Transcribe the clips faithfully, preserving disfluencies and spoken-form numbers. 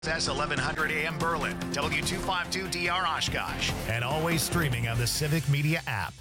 S eleven hundred A M Berlin, W two fifty-two D R Oshkosh, and always streaming on the Civic Media app.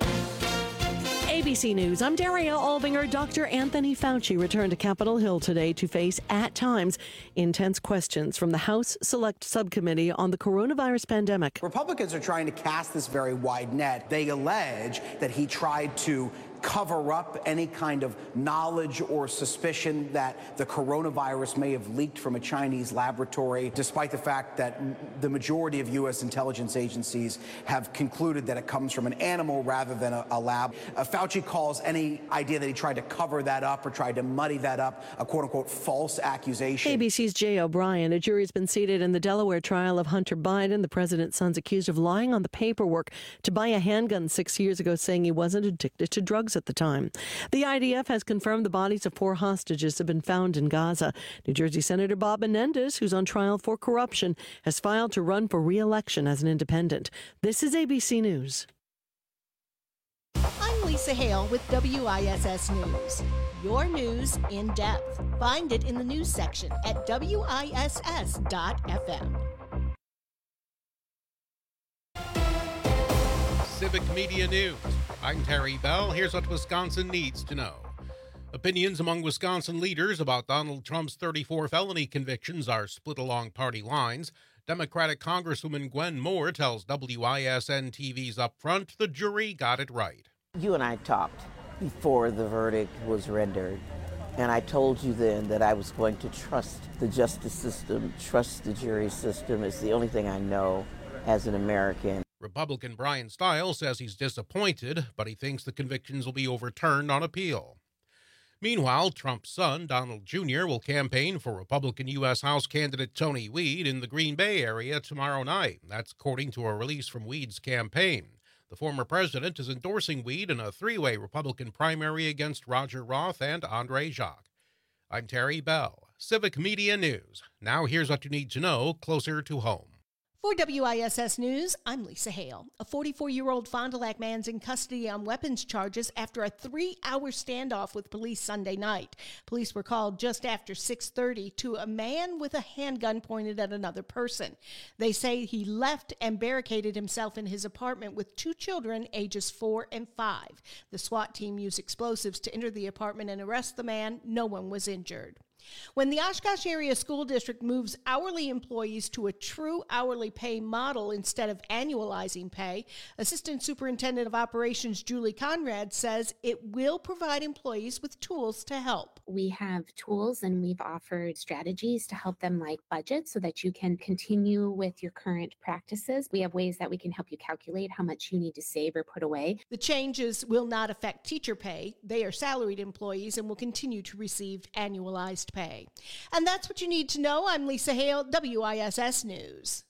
A B C News, I'm Daria Albinger. Doctor Anthony Fauci returned to Capitol Hill today to face, at times, intense questions from the House Select Subcommittee on the coronavirus pandemic. Republicans are trying to cast this very wide net. They allege that he tried to cover up any kind of knowledge or suspicion that the coronavirus may have leaked from a Chinese laboratory, despite the fact that the majority of U S intelligence agencies have concluded that it comes from an animal rather than a, a lab. Uh, Fauci calls any idea that he tried to cover that up or tried to muddy that up a quote-unquote false accusation. A B C's Jay O'Brien. A jury's been seated in the Delaware trial of Hunter Biden, the president's son's accused of lying on the paperwork to buy a handgun six years ago, saying he wasn't addicted to drugs at the time. The I D F has confirmed the bodies of four hostages have been found in Gaza. New Jersey Senator Bob Menendez, who's on trial for corruption, has filed to run for re-election as an independent. This is A B C News. I'm Lisa Hale with W I S S News. Your news in depth. Find it in the news section at W I S S dot F M. Civic Media News. I'm Terry Bell. Here's what Wisconsin needs to know. Opinions among Wisconsin leaders about Donald Trump's thirty-four felony convictions are split along party lines. Democratic Congresswoman Gwen Moore tells W I S N T V's Upfront the jury got it right. You and I talked before the verdict was rendered, and I told you then that I was going to trust the justice system, trust the jury system. It's the only thing I know as an American. Republican Brian Stiles says he's disappointed, but he thinks the convictions will be overturned on appeal. Meanwhile, Trump's son, Donald Junior, will campaign for Republican U S House candidate Tony Weed in the Green Bay area tomorrow night. That's according to a release from Weed's campaign. The former president is endorsing Weed in a three-way Republican primary against Roger Roth and Andre Jacques. I'm Terry Bell, Civic Media News. Now here's what you need to know closer to home. For W I S S News, I'm Lisa Hale. A forty-four-year-old Fond du Lac man's in custody on weapons charges after a three-hour standoff with police Sunday night. Police were called just after six thirty to a man with a handgun pointed at another person. They say he left and barricaded himself in his apartment with two children, ages four and five. The SWAT team used explosives to enter the apartment and arrest the man. No one was injured. When the Oshkosh Area School District moves hourly employees to a true hourly pay model instead of annualizing pay, Assistant Superintendent of Operations Julie Conrad says it will provide employees with tools to help. We have tools and we've offered strategies to help them, like budget, so that you can continue with your current practices. We have ways that we can help you calculate how much you need to save or put away. The changes will not affect teacher pay. They are salaried employees and will continue to receive annualized pay. And that's what you need to know. I'm Lisa Hale, W I S S News.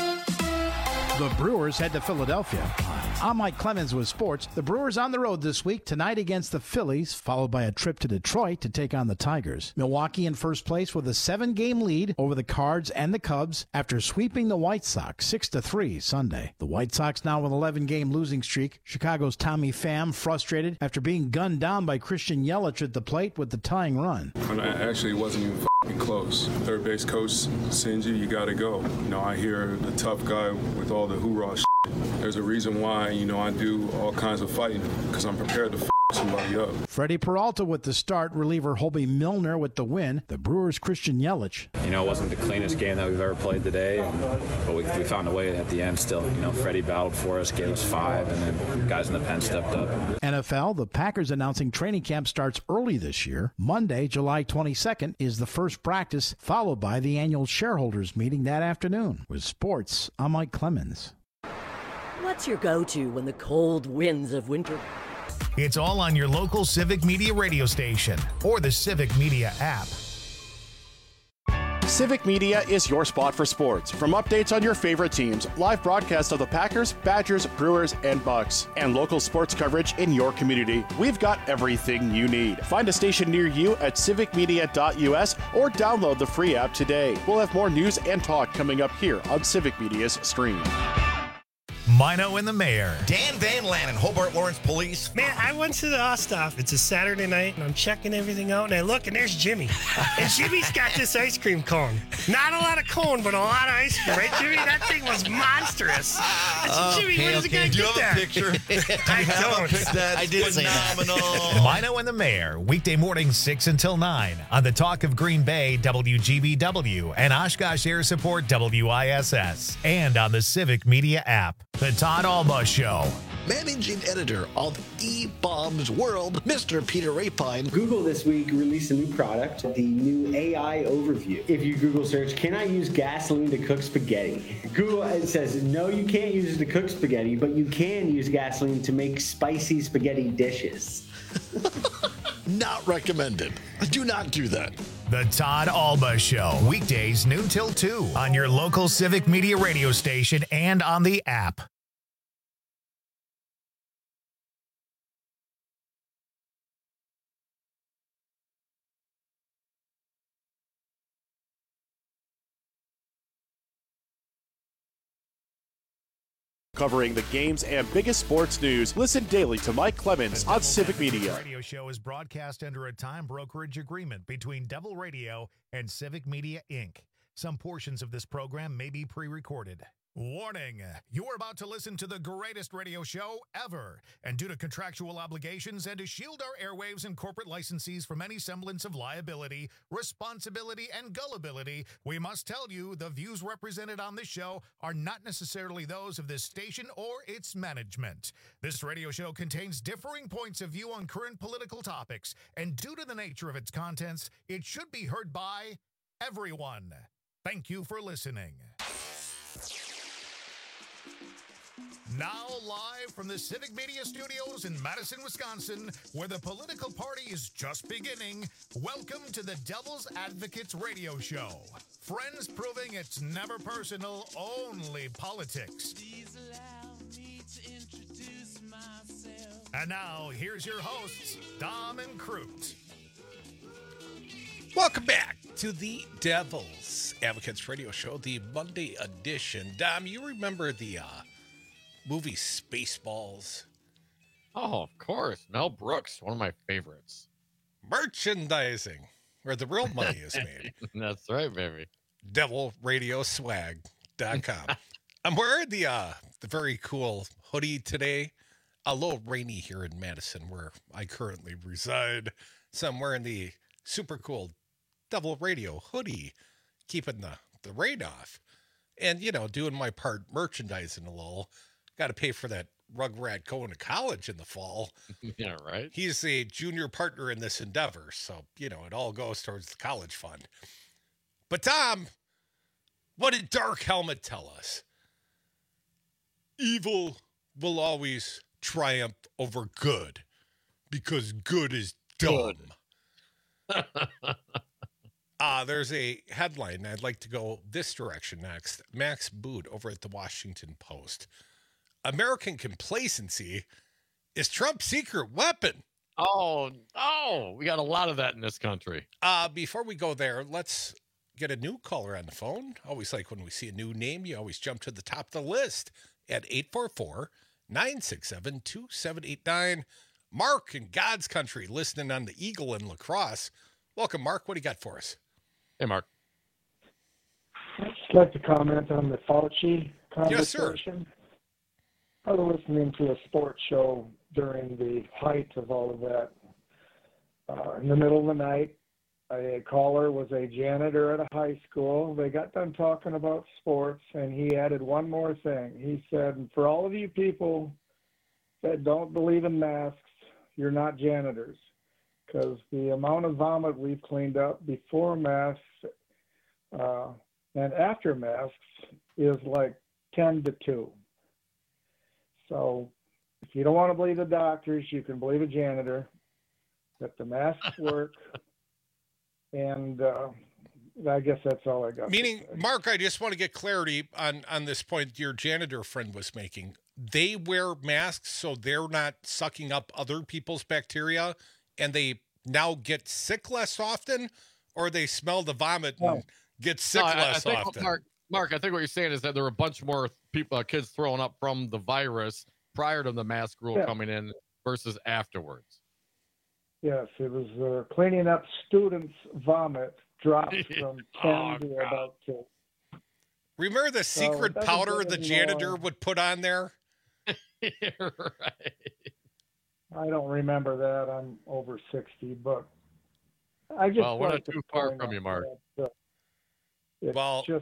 The Brewers head to Philadelphia. I'm Mike Clemens with sports. The Brewers on the road this week, tonight against the Phillies, followed by a trip to Detroit to take on the Tigers. Milwaukee in first place with a seven-game lead over the Cards and the Cubs after sweeping the White Sox six to three Sunday. The White Sox now with an eleven-game losing streak. Chicago's Tommy Pham frustrated after being gunned down by Christian Yelich at the plate with the tying run. Actually, it wasn't even f***ing close. Third base coach sends you, you got to go. You know, I hear the tough guy with all the hoorah shit. There's a reason why, you know, I do all kinds of fighting, because I'm prepared to f*** somebody up. Freddie Peralta with the start, reliever Hobie Milner with the win. The Brewers' Christian Yelich. You know, it wasn't the cleanest game that we've ever played today, and, but we, we found a way at the end still. You know, Freddie battled for us, gave us five, and then guys in the pen stepped up. N F L, the Packers announcing training camp starts early this year. Monday, July twenty-second, is the first practice, followed by the annual shareholders meeting that afternoon. With sports, I'm Mike Clemens. What's your go-to when the cold winds of winter? It's all on your local Civic Media radio station or the Civic Media app. Civic Media is your spot for sports. From updates on your favorite teams, live broadcasts of the Packers, Badgers, Brewers, and Bucks, and local sports coverage in your community, we've got everything you need. Find a station near you at civic media dot U S or download the free app today. We'll have more news and talk coming up here on Civic Media's Stream. Mino and the Mayor. Dan Van Lannen, Hobart Lawrence Police. Man, I went to the Osthoff. It's a Saturday night, and I'm checking everything out, and I look, and there's Jimmy. And Jimmy's got this ice cream cone. Not a lot of cone, but a lot of ice cream, right, Jimmy? That thing was monstrous. I said, Jimmy, Okay, where does the okay. guy Do you get have that? a picture? Do you I have don't. a picture? That's I did say that. phenomenal. Mino and the Mayor, weekday mornings six until nine on the Talk of Green Bay, W G B W, and Oshkosh Air Support, W I S S, and on the Civic Media app. The Todd Alba Show. Managing editor of E-Bombs World, Mister Peter Rapine. Google this week released a new product, the new A I overview. If you Google search, can I use gasoline to cook spaghetti? Google it says, no, you can't use it to cook spaghetti, but you can use gasoline to make spicy spaghetti dishes. Not recommended. Do not do that. The Todd Alba Show, weekdays noon till two on your local Civic Media radio station and on the app. Covering the games and biggest sports news. Listen daily to Mike Clemens on Civic Media. The radio show is broadcast under a time brokerage agreement between Devil Radio and Civic Media, Incorporated. Some portions of this program may be pre-recorded. Warning, you're about to listen to the greatest radio show ever. And due to contractual obligations and to shield our airwaves and corporate licensees from any semblance of liability, responsibility, and gullibility, we must tell you the views represented on this show are not necessarily those of this station or its management. This radio show contains differing points of view on current political topics, and due to the nature of its contents, it should be heard by everyone. Thank you for listening. Now live from the Civic Media Studios in Madison, Wisconsin, where the political party is just beginning, welcome to the Devil's Advocates Radio Show. Friends proving it's never personal, only politics. Please allow me to introduce myself. And now, here's your hosts, Dom and Crute. Welcome back to the Devil's Advocates Radio Show, the Monday edition. Dom, you remember the uh, movie Spaceballs? Oh, of course. Mel Brooks, one of my favorites. Merchandising, where the real money is made. That's right, baby. devil radio swag dot com. I'm wearing the uh, the very cool hoodie today. A little rainy here in Madison, where I currently reside. So I'm wearing the super cool Devil Radio hoodie, keeping the, the rain off. And, you know, doing my part merchandising a little. Got to pay for that Rugrat going to college in the fall. Yeah, right. He's a junior partner in this endeavor. So, you know, it all goes towards the college fund. But, Tom, what did Dark Helmet tell us? Evil will always triumph over good because good is dumb. Uh, there's a headline. I'd like to go this direction next. Max Boot over at the Washington Post. American complacency is Trump's secret weapon. Oh, oh, we got a lot of that in this country. Uh, before we go there, let's get a new caller on the phone. Always like when we see a new name, you always jump to the top of the list at eight four four, nine six seven, two seven eight nine. Mark in God's country listening on the Eagle in La Crosse. Welcome, Mark. What do you got for us? Hey, Mark. I'd just like to comment on the Fauci conversation. Yes, sir. I was listening to a sports show during the height of all of that. Uh, in the middle of the night, a caller was a janitor at a high school. They got done talking about sports, and he added one more thing. He said, for all of you people that don't believe in masks, you're not janitors. Because the amount of vomit we've cleaned up before masks uh, and after masks is like ten to two. So if you don't want to believe the doctors, you can believe a janitor, that the masks work. And uh, I guess that's all I got. Meaning, Mark, I just want to get clarity on, on this point your janitor friend was making. They wear masks so they're not sucking up other people's bacteria, and they now get sick less often, or they smell the vomit and no. get sick no, I, less I think often? What Mark, Mark, I think what you're saying is that there were a bunch more people, uh, kids throwing up from the virus prior to the mask rule Yeah. coming in versus afterwards. Yes, it was uh, cleaning up students' vomit dropped from ten Oh, to God. about two. Remember the So secret it doesn't powder get the any janitor more- would put on there? Right. I don't remember that. I'm over sixty, but I just Well, we're like not to too far point from you, out Mark. that, uh, it's Well- just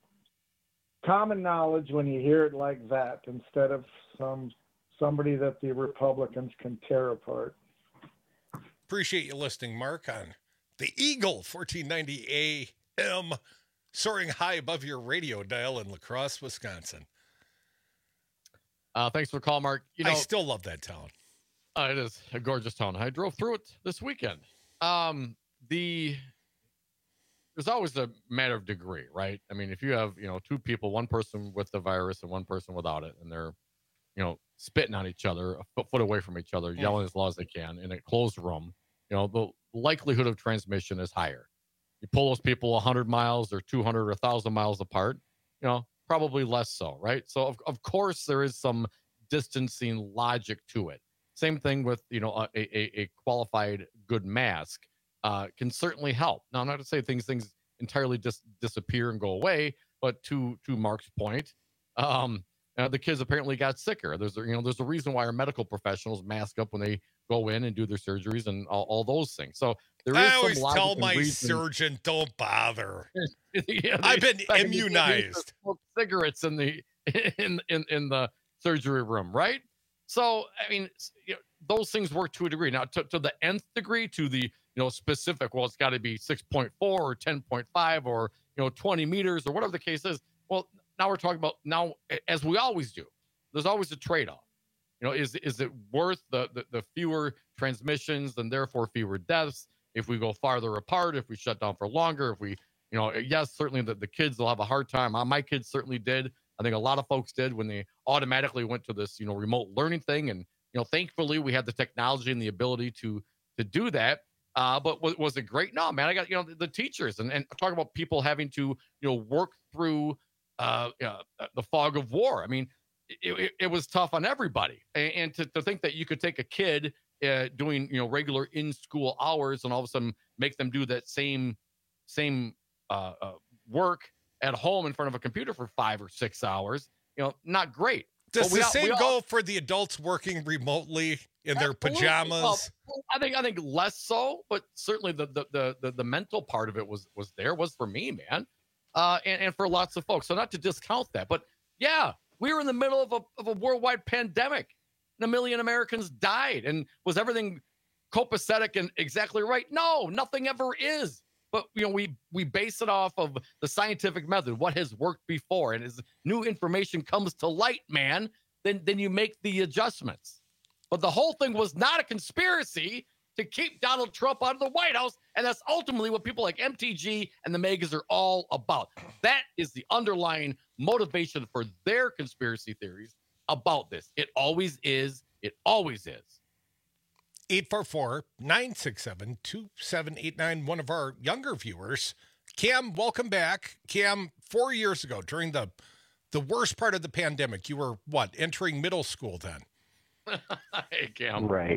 common knowledge when you hear it like that, instead of some somebody that the Republicans can tear apart. Appreciate you listening, Mark, on the Eagle fourteen ninety A M, soaring high above your radio dial in La Crosse, Wisconsin. Uh, thanks for the call, Mark. You know, I still love that town. Uh, it is a gorgeous town. I drove through it this weekend. Um, the there's always a matter of degree, right? I mean, if you have you know two people, one person with the virus and one person without it, and they're you know spitting on each other, a foot, foot away from each other, yelling as loud as they can in a closed room, you know the likelihood of transmission is higher. You pull those people one hundred miles or two hundred or one thousand miles apart, you know probably less so, right? So of of course there is some distancing logic to it. Same thing with, you know, a, a, a qualified good mask uh, can certainly help. Now, I'm not to say things things entirely dis- disappear and go away, but to to Mark's point, um, uh, the kids apparently got sicker. There's a, you know there's a reason why our medical professionals mask up when they go in and do their surgeries and all, all those things. So there is I some always logic tell and my reason- surgeon, don't bother. Yeah, I've they- been I mean, they- they used to immunized. smoke cigarettes in the in in in the surgery room, right? So I mean, s- you know, those things work to a degree. Now, to, to the nth degree, to the you know specific, well, it's got to be six point four or ten point five or you know twenty meters or whatever the case is. Well, now we're talking about now, a- as we always do. There's always a trade-off. You know, is is it worth the, the the fewer transmissions and therefore fewer deaths if we go farther apart, if we shut down for longer, if we, you know, yes, certainly the, the kids will have a hard time. Uh, My kids certainly did. I think a lot of folks did when they automatically went to this, you know, remote learning thing. And, you know, thankfully we had the technology and the ability to to do that. Uh, but was, was it great? No, man, I got, you know, the, the teachers and, and talk about people having to, you know, work through uh, uh, the fog of war. I mean, it, it, it was tough on everybody. And, and to, to think that you could take a kid uh, doing, you know, regular in-school hours and all of a sudden make them do that same, same uh, uh, work at home in front of a computer for five or six hours, you know, not great. Does But we the all- same we all- go for the adults working remotely in their Absolutely. pajamas? Well, I think I think less so, but certainly the the the the, the mental part of it was was there was for me, man, uh, and and for lots of folks. So not to discount that, but yeah, we were in the middle of a of a worldwide pandemic, and a million Americans died, and was everything copacetic and exactly right? No, nothing ever is. But you know, we we base it off of the scientific method, what has worked before, and as new information comes to light, man, then then you make the adjustments. But the whole thing was not a conspiracy to keep Donald Trump out of the White House, and that's ultimately what people like M T G and the Megas are all about. That is the underlying motivation for their conspiracy theories about this. It always is. It always is. eight four four, nine six seven, two seven eight nine, one of our younger viewers. Cam, welcome back. Cam, four years ago, during the the worst part of the pandemic, you were, what, entering middle school then? Hey, Cam. Right.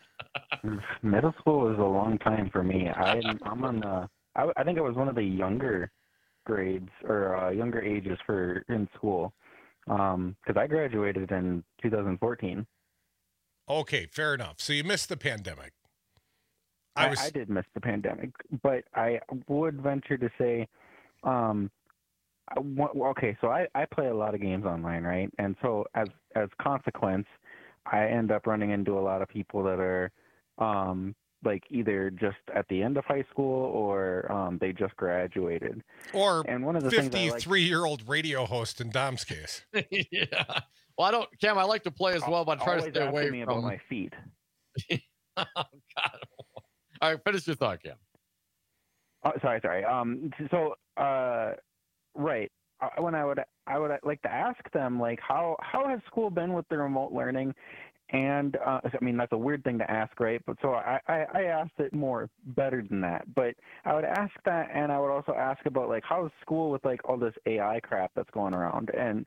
Middle school was a long time for me. I, I'm on the, I, I think I was one of the younger grades or uh, younger ages for in school because I graduated in two thousand fourteen. Okay, fair enough. So you missed the pandemic. I, I was. I did miss the pandemic, but I would venture to say, um, I wa- well, okay, so I, I play a lot of games online, right? And so as as consequence, I end up running into a lot of people that are um, like either just at the end of high school or um, they just graduated. Or and one of the things I like- fifty-three-year-old radio host in Dom's case. Yeah. Well, I don't, Cam. I like to play as well, but I try to Always stay asking away me from about my feet. Oh God! All right, finish your thought, Cam. Oh, sorry, sorry. Um, so, uh, right. Uh, When I would, I would like to ask them, like, how how has school been with the remote learning, And uh, I mean, that's a weird thing to ask, right? But so I, I, I asked it more better than that. But I would ask that, and I would also ask about like how's school with like all this A I crap that's going around. And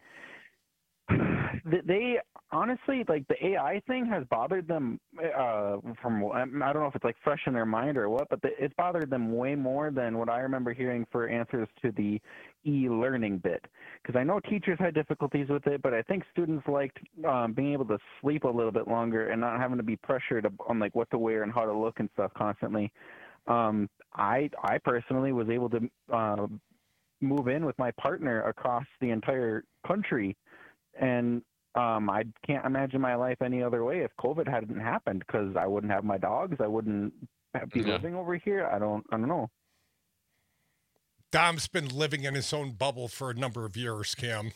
they honestly, like the A I thing has bothered them uh, from, I don't know if it's like fresh in their mind or what, but it's bothered them way more than what I remember hearing for answers to the e-learning bit. Because I know teachers had difficulties with it, but I think students liked um, being able to sleep a little bit longer and not having to be pressured on like what to wear and how to look and stuff constantly. Um, I I personally was able to uh, move in with my partner across the entire country. And um, I can't imagine my life any other way if COVID hadn't happened, because I wouldn't have my dogs. I wouldn't be Yeah. living over here. I don't, I don't know. Dom's been living in his own bubble for a number of years, Cam.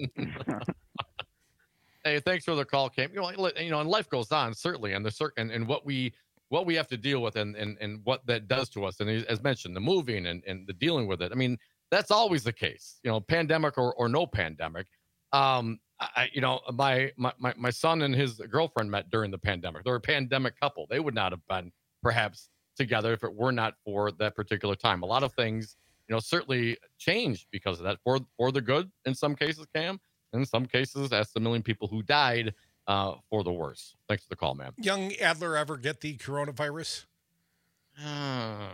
Hey, thanks for the call, Cam. You know, like, you know, and life goes on certainly, and the cer- and, and what we what we have to deal with, and and and what that does to us, and as mentioned, the moving and and the dealing with it. I mean, that's always the case. You know, pandemic or or no pandemic. Um, I, you know, my, my, my, my son and his girlfriend met during the pandemic. They're a pandemic couple. They would not have been perhaps together if it were not for that particular time. A lot of things, you know, certainly changed because of that, for, for the good in some cases, Cam. In some cases, as the million people who died, uh, for the worse. Thanks for the call, man. Young Adler ever get the coronavirus? Uh,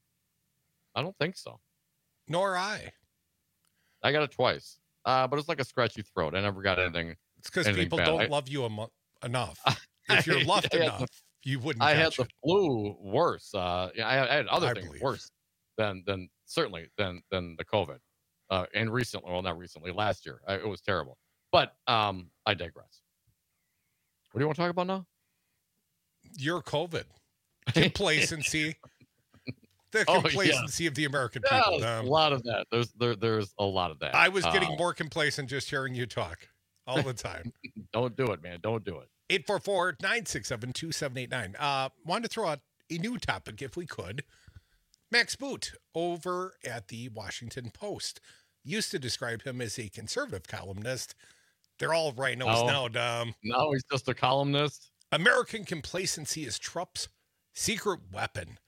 I don't think so. Nor I. I got it twice. Uh, but it's like a scratchy throat. I never got anything. It's because anything people bad. don't I, love you em- enough. If you're loved I had enough, the- you wouldn't I had catch the it. flu worse. Uh, yeah, I, I had other I things believe. worse than than certainly than than the COVID. Uh, and recently, well, not recently, last year, I, it was terrible. But um, I digress. What do you want to talk about now? Your COVID. Complacency. The Oh, yeah. complacency of the American Yeah, people. there's Um, a lot of that. There's there there's a lot of that. I was getting Uh, more complacent just hearing you talk all the time. Don't do it, man. Don't do it. eight four four, nine six seven, two seven eight nine. Uh, wanted to throw out a new topic if we could. Max Boot over at the Washington Post used to describe him as a conservative columnist. They're all rhinos Oh. now, Dom. No, he's just a columnist. American complacency is Trump's secret weapon.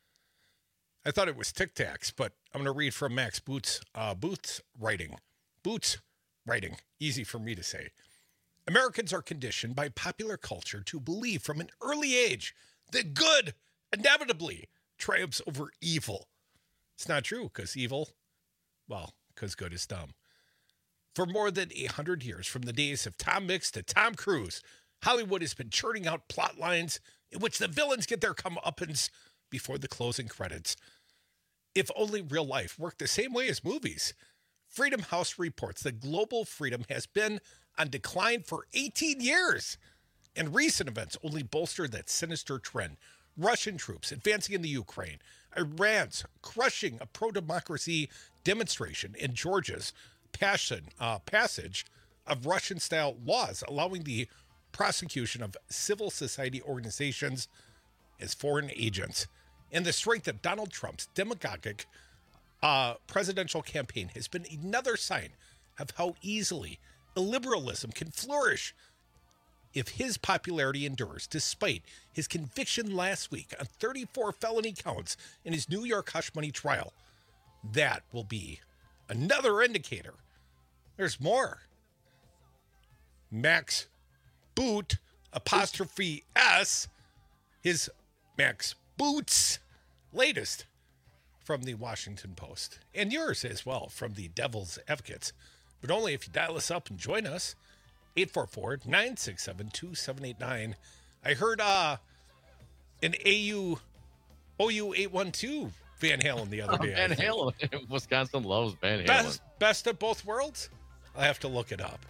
I thought it was Tic Tacs, but I'm going to read from Max Boot's, uh, Booth's writing. Boots writing. Easy for me to say. Americans are conditioned by popular culture to believe from an early age that good inevitably triumphs over evil. It's not true, because evil, well, because good is dumb. For more than a hundred years, from the days of Tom Mix to Tom Cruise, Hollywood has been churning out plot lines in which the villains get their comeuppance before the closing credits. If only real life worked the same way as movies. Freedom House reports that global freedom has been on decline for eighteen years, and recent events only bolster that sinister trend. Russian troops advancing in the Ukraine, Iran's crushing a pro-democracy demonstration, in Georgia's passion, uh, passage of Russian-style laws allowing the prosecution of civil society organizations as foreign agents, and the strength of Donald Trump's demagogic uh, presidential campaign has been another sign of how easily illiberalism can flourish if his popularity endures, despite his conviction last week on thirty-four felony counts in his New York hush money trial. That will be another indicator. There's more. Max Boot, apostrophe S, his Max Boots latest from the Washington Post, and yours as well from the Devil's Advocates, but only if you dial us up and join us. eight four four, nine six seven, two seven eight nine. I heard uh an A U O U eight one two Van Halen the other day. Van I think. Halen. Wisconsin loves Van Halen. Best, best of both worlds? I have to look it up.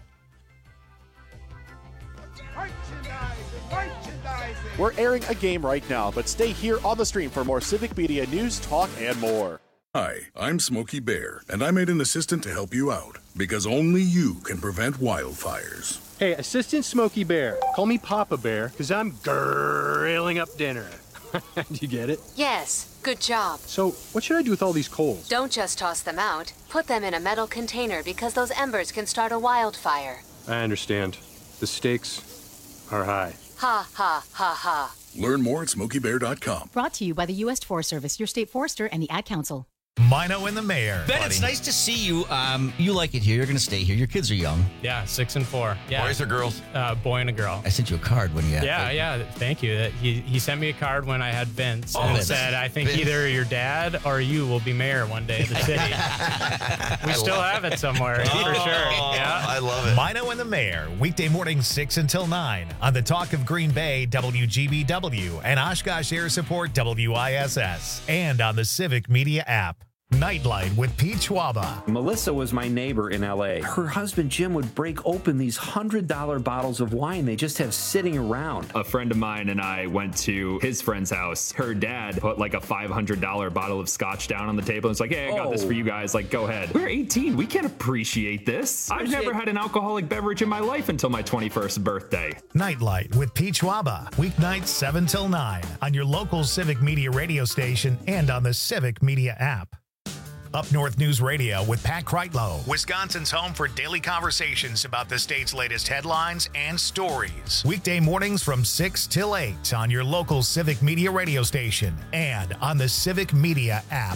We're airing a game right now, but stay here on the stream for more Civic Media news, talk, and more. Hi, I'm Smokey Bear, and I made an assistant to help you out, because only you can prevent wildfires. Hey, Assistant Smokey Bear. Call me Papa Bear, because I'm grilling up dinner. Do you get it? Yes, good job. So, what should I do with all these coals? Don't just toss them out. Put them in a metal container because those embers can start a wildfire. I understand. The stakes are high. Ha ha ha ha. Learn more at smokey bear dot com. Brought to you by the U S Forest Service, your state forester, and the Ad Council. Mino and the Mayor. Ben, it's nice to see you. Um, you like it here. You're going to stay here. Your kids are young. Yeah, six and four. Yeah. Boys or girls? Uh, boy and a girl. I sent you a card when you had Yeah, like, yeah. Thank you. He he sent me a card when I had Vince Oh, and Vince. said, I think Vince. either your dad or you will be mayor one day of the city. We still have it somewhere, for sure. Yeah. I love it. Mino and the Mayor, weekday mornings six until nine on the Talk of Green Bay, W G B W, and Oshkosh Air Support, W I S S, and on the Civic Media app. Nightlight with Pete Schwaba. Melissa was my neighbor in L A. Her husband Jim would break open these one hundred dollar bottles of wine they just have sitting around. A friend of mine and I went to his friend's house. Her dad put like a five hundred dollar bottle of scotch down on the table and was like, hey, I got Oh. this for you guys. Like, go ahead. We're eighteen. We can't appreciate this. I've never had an alcoholic beverage in my life until my twenty-first birthday. Nightlight with Pete Schwaba. Weeknights seven till nine on your local Civic Media radio station and on the Civic Media app. Up North News Radio with Pat Kreitlow, Wisconsin's home for daily conversations about the state's latest headlines and stories. Weekday mornings from six till eight on your local Civic Media radio station and on the Civic Media app.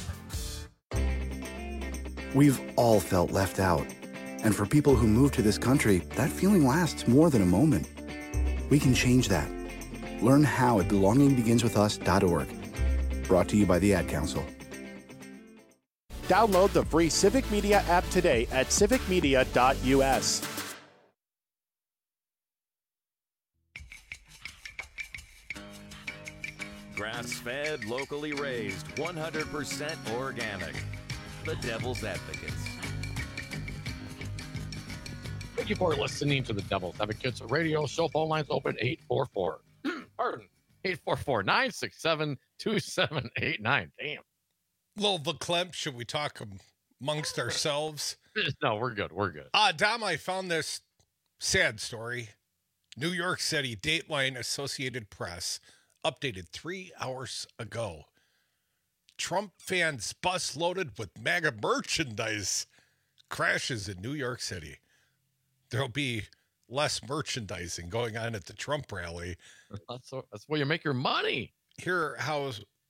We've all felt left out. And for people who move to this country, that feeling lasts more than a moment. We can change that. Learn how at belonging begins with us dot org. Brought to you by the Ad Council. Download the free Civic Media app today at civic media dot u s. Grass-fed, locally raised, one hundred percent organic. The Devil's Advocates. Thank you for listening to the Devil's Advocates radio show. Phone lines open eight four four. Pardon. eight four four, nine six seven, two seven eight nine. Damn. Little Verklempt, should we talk amongst ourselves? No, we're good. We're good. Uh, Dom, I found this sad story. New York City, Dateline Associated Press, updated three hours ago. Trump fans bus loaded with MAGA merchandise crashes in New York City. There'll be less merchandising going on at the Trump rally. That's, that's where you make your money. Here, how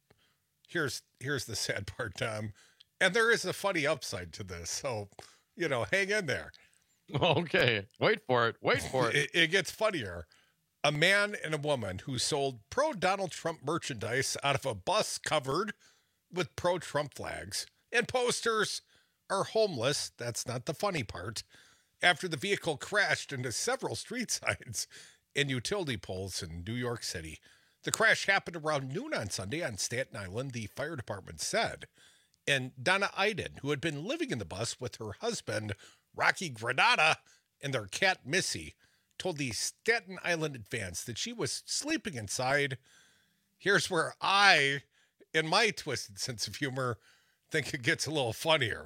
here's here's the sad part, Tom. And there is a funny upside to this. So, you know, hang in there. Okay. Wait for it. Wait for it. It, it gets funnier. A man and a woman who sold pro-Donald Trump merchandise out of a bus covered with pro-Trump flags and posters are homeless. That's not the funny part. After the vehicle crashed into several street signs and utility poles in New York City. The crash happened around noon on Sunday on Staten Island, the fire department said. And Donna Iden, who had been living in the bus with her husband, Rocky Granada, and their cat, Missy, told the Staten Island Advance that she was sleeping inside. Here's where I, in my twisted sense of humor, think it gets a little funnier.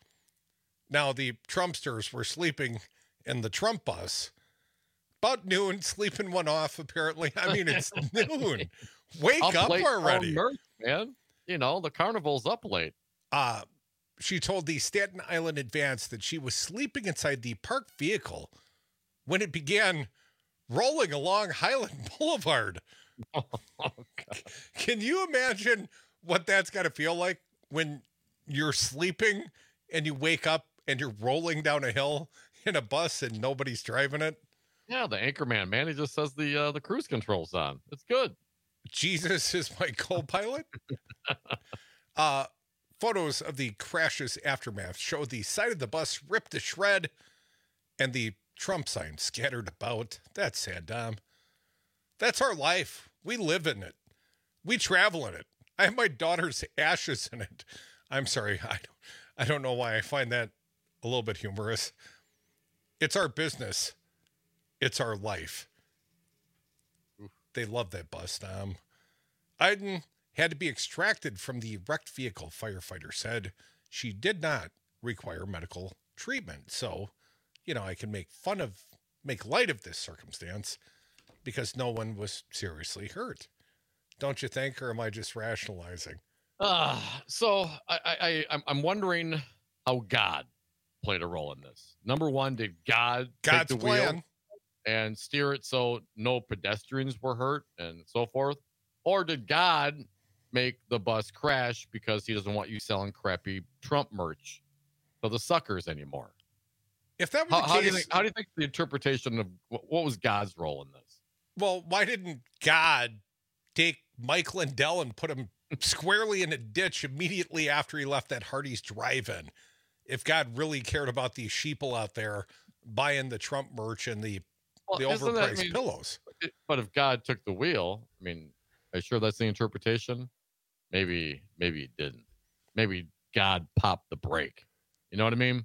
Now, the Trumpsters were sleeping in the Trump bus. About noon, sleeping one off, apparently. I mean, it's noon. Wake Up up late already. on Earth, man. You know, the carnival's up late. Uh, she told the Staten Island Advance that she was sleeping inside the parked vehicle when it began rolling along Highland Boulevard. Oh, God. Can you imagine what that's got to feel like when you're sleeping and you wake up and you're rolling down a hill in a bus and nobody's driving it? Yeah, the anchorman, man. He just says the uh, the cruise control's on. It's good. Jesus is my co-pilot. uh, photos of the crash's aftermath show the side of the bus ripped to shred and the Trump sign scattered about. That's sad, Dom. That's our life. We live in it. We travel in it. I have my daughter's ashes in it. I'm sorry. I don't, I don't know why I find that a little bit humorous. It's our business. It's our life. They love that bus, Dom. Iden had to be extracted from the wrecked vehicle, firefighter said. She did not require medical treatment. So, you know, I can make fun of, make light of this circumstance because no one was seriously hurt. Don't you think, or am I just rationalizing? Uh, so I, I, I, I'm wondering how God played a role in this. Number one, did God God's take the plan. wheel? and steer it so no pedestrians were hurt and so forth? Or did God make the bus crash because he doesn't want you selling crappy Trump merch to the suckers anymore? If that were how, the how case, do you think, how do you think the interpretation of what, what was God's role in this? Well, why didn't God take Mike Lindell and put him squarely in a ditch immediately after he left that Hardee's drive-in? If God really cared about these sheeple out there buying the Trump merch and the Well, the isn't that- overpriced I mean, pillows. But if God took the wheel, I mean, are you sure that's the interpretation? Maybe, maybe he didn't. Maybe God popped the brake. You know what I mean?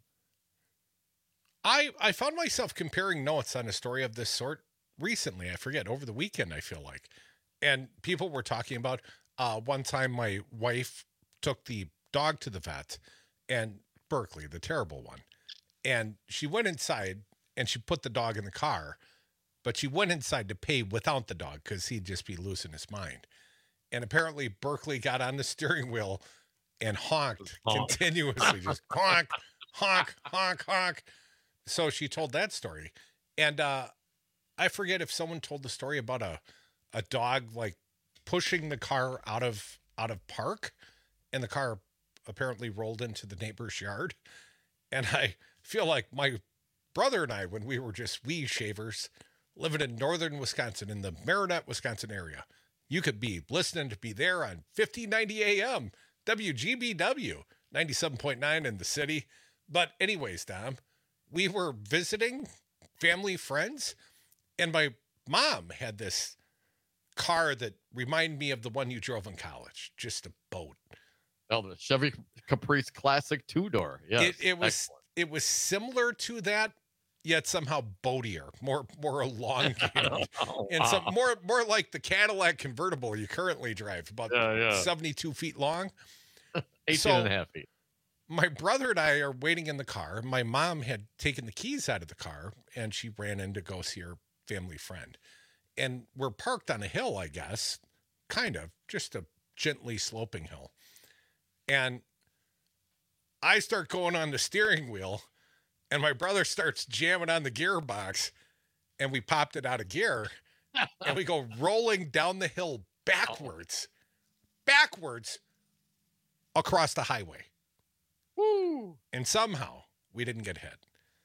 I, I found myself comparing notes on a story of this sort recently. I forget, over the weekend, I feel like. And people were talking about uh, one time my wife took the dog to the vet, and Berkeley, the terrible one. And she went inside and she put the dog in the car, but she went inside to pay without the dog because he'd just be losing his mind. And apparently Berkeley got on the steering wheel and honked Honk. continuously, just honk, honk, honk, honk. So she told that story. And uh, I forget if someone told the story about a, a dog like pushing the car out of out of park, and the car apparently rolled into the neighbor's yard. And I feel like my brother and I, when we were just wee shavers living in northern Wisconsin, in the Marinette, Wisconsin area, you could be listening to be there on fifteen ninety A M, W G B W, ninety-seven point nine in the city. But anyways, Dom, we were visiting family friends, and my mom had this car that reminded me of the one you drove in college, just a boat. Oh, the Chevy Caprice Classic two-door. Yes, it, it was excellent. It was similar to that, yet somehow boatier, more more elongated, Oh, and some wow. more more like the Cadillac convertible you currently drive, about Yeah, yeah. seventy-two feet long, eighteen So, and a half feet. My brother and I are waiting in the car. My mom had taken the keys out of the car, and she ran in to go see her family friend. And we're parked on a hill, I guess, kind of, just a gently sloping hill. And I start going on the steering wheel, and my brother starts jamming on the gearbox, and we popped it out of gear, and we go rolling down the hill backwards, backwards across the highway. Woo! And somehow we didn't get hit.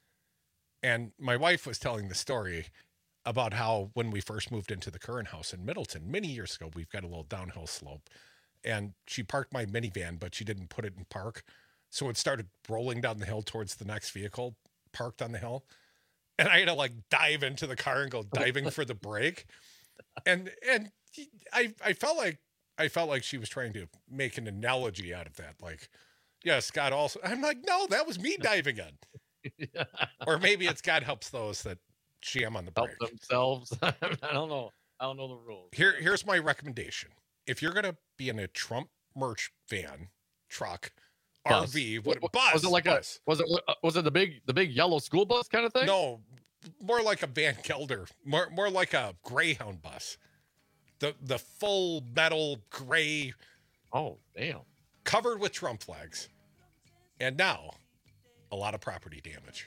And my wife was telling the story about how when we first moved into the current house in Middleton many years ago, we've got a little downhill slope, and she parked my minivan, but she didn't put it in park. So it started rolling down the hill towards the next vehicle parked on the hill. And I had to like dive into the car and go diving for the brake. And, and I, I felt like, I felt like she was trying to make an analogy out of that. Like, yeah, Scott also, I'm like, no, that was me diving in. Or maybe it's God helps those that jam on the brake. Help themselves. I don't know. I don't know the rules. Here, here's my recommendation. If you're going to be in a Trump merch van, truck, Bus. R V, what, Wa- bus. Was it like bus. a was it was it the big the big yellow school bus kind of thing? No, more like a Van Gelder, more more like a Greyhound bus. The the full metal gray. Oh, damn. Covered with Trump flags. And now, a lot of property damage.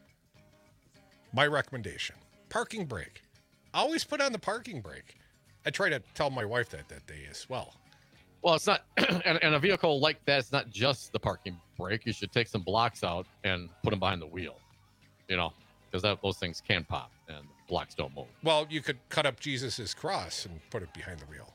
My recommendation, parking brake. Always put on the parking brake. I try to tell my wife that that day as well. Well, it's not, and, and a vehicle like that, it's not just the parking brake. You should take some blocks out and put them behind the wheel, you know, because that those things can pop and blocks don't move. Well, you could cut up Jesus's cross and put it behind the wheel.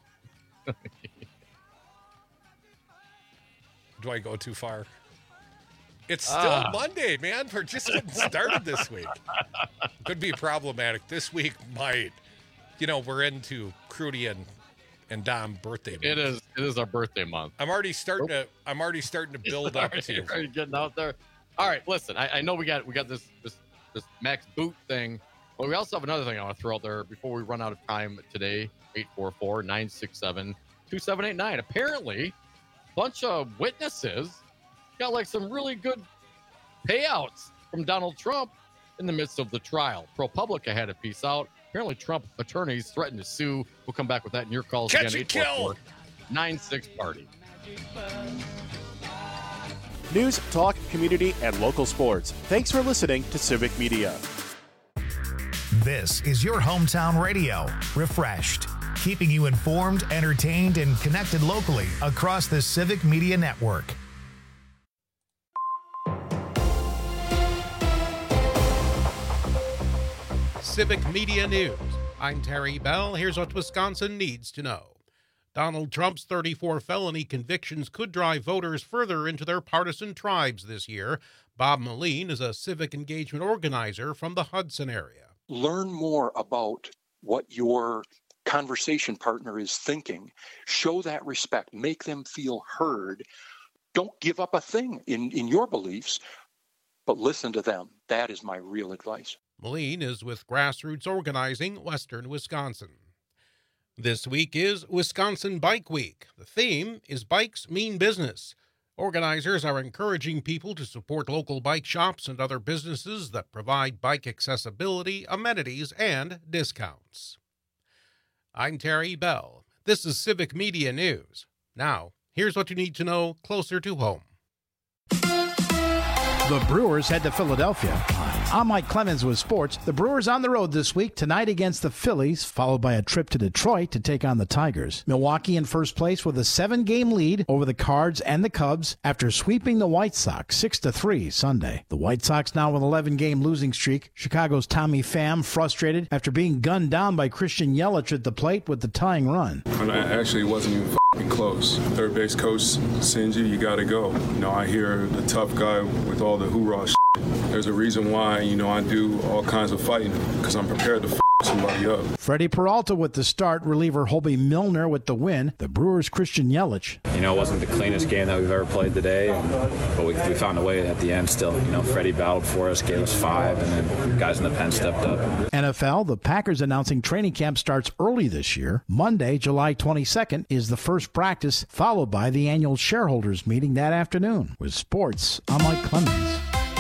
Do I go too far? It's still Ah. Monday, man. We're just getting started this week. Could be problematic. This week might. You know, we're into Crudy and, and Dom birthday month. It is. It is our birthday month. I'm already starting to. I'm already starting to build up to. Are you getting out there? All right, listen. I, I know we got we got this this this max boot thing, but we also have another thing I want to throw out there before we run out of time today. eight four four, nine six seven, two seven eight nine. Apparently, a bunch of witnesses got like some really good payouts from Donald Trump in the midst of the trial. ProPublica had a piece out. Apparently, Trump attorneys threatened to sue. We'll come back with that in your calls Catch again. and kill. nine six party. News, talk, community, and local sports. Thanks for listening to Civic Media. This is your hometown radio, refreshed, keeping you informed, entertained, and connected locally across the Civic Media Network. Civic Media News. I'm Terry Bell. Here's what Wisconsin needs to know. Donald Trump's thirty-four felony convictions could drive voters further into their partisan tribes this year. Bob Moline is a civic engagement organizer from the Hudson area. Learn more about what your conversation partner is thinking. Show that respect. Make them feel heard. Don't give up a thing in, in your beliefs, but listen to them. That is my real advice. Moline is with Grassroots Organizing, Western Wisconsin. This week is Wisconsin Bike Week. The theme is Bikes Mean Business. Organizers are encouraging people to support local bike shops and other businesses that provide bike accessibility, amenities, and discounts. I'm Terry Bell. This is Civic Media News. Now, here's what you need to know closer to home. The Brewers head to Philadelphia. I'm Mike Clemens with sports. The Brewers on the road this week, tonight against the Phillies, followed by a trip to Detroit to take on the Tigers. Milwaukee in first place with a seven-game lead over the Cards and the Cubs after sweeping the White Sox six to three Sunday. The White Sox now with an eleven-game losing streak. Chicago's Tommy Pham frustrated after being gunned down by Christian Yelich at the plate with the tying run. And I actually wasn't even f***ing close. Third base coach sends you, you got to go. You know, I hear the tough guy with all the hoorah shit. There's a reason why, you know, I do all kinds of fighting, because I'm prepared to f*** somebody up. Freddie Peralta with the start, reliever Hobie Milner with the win. The Brewers' Christian Yelich. You know, it wasn't the cleanest game that we've ever played today, and, but we, we found a way at the end still. You know, Freddie battled for us, gave us five, and then guys in the pen stepped up. N F L, the Packers announcing training camp starts early this year. Monday, July twenty-second, is the first practice, followed by the annual shareholders meeting that afternoon. With sports, I'm Mike Clemens.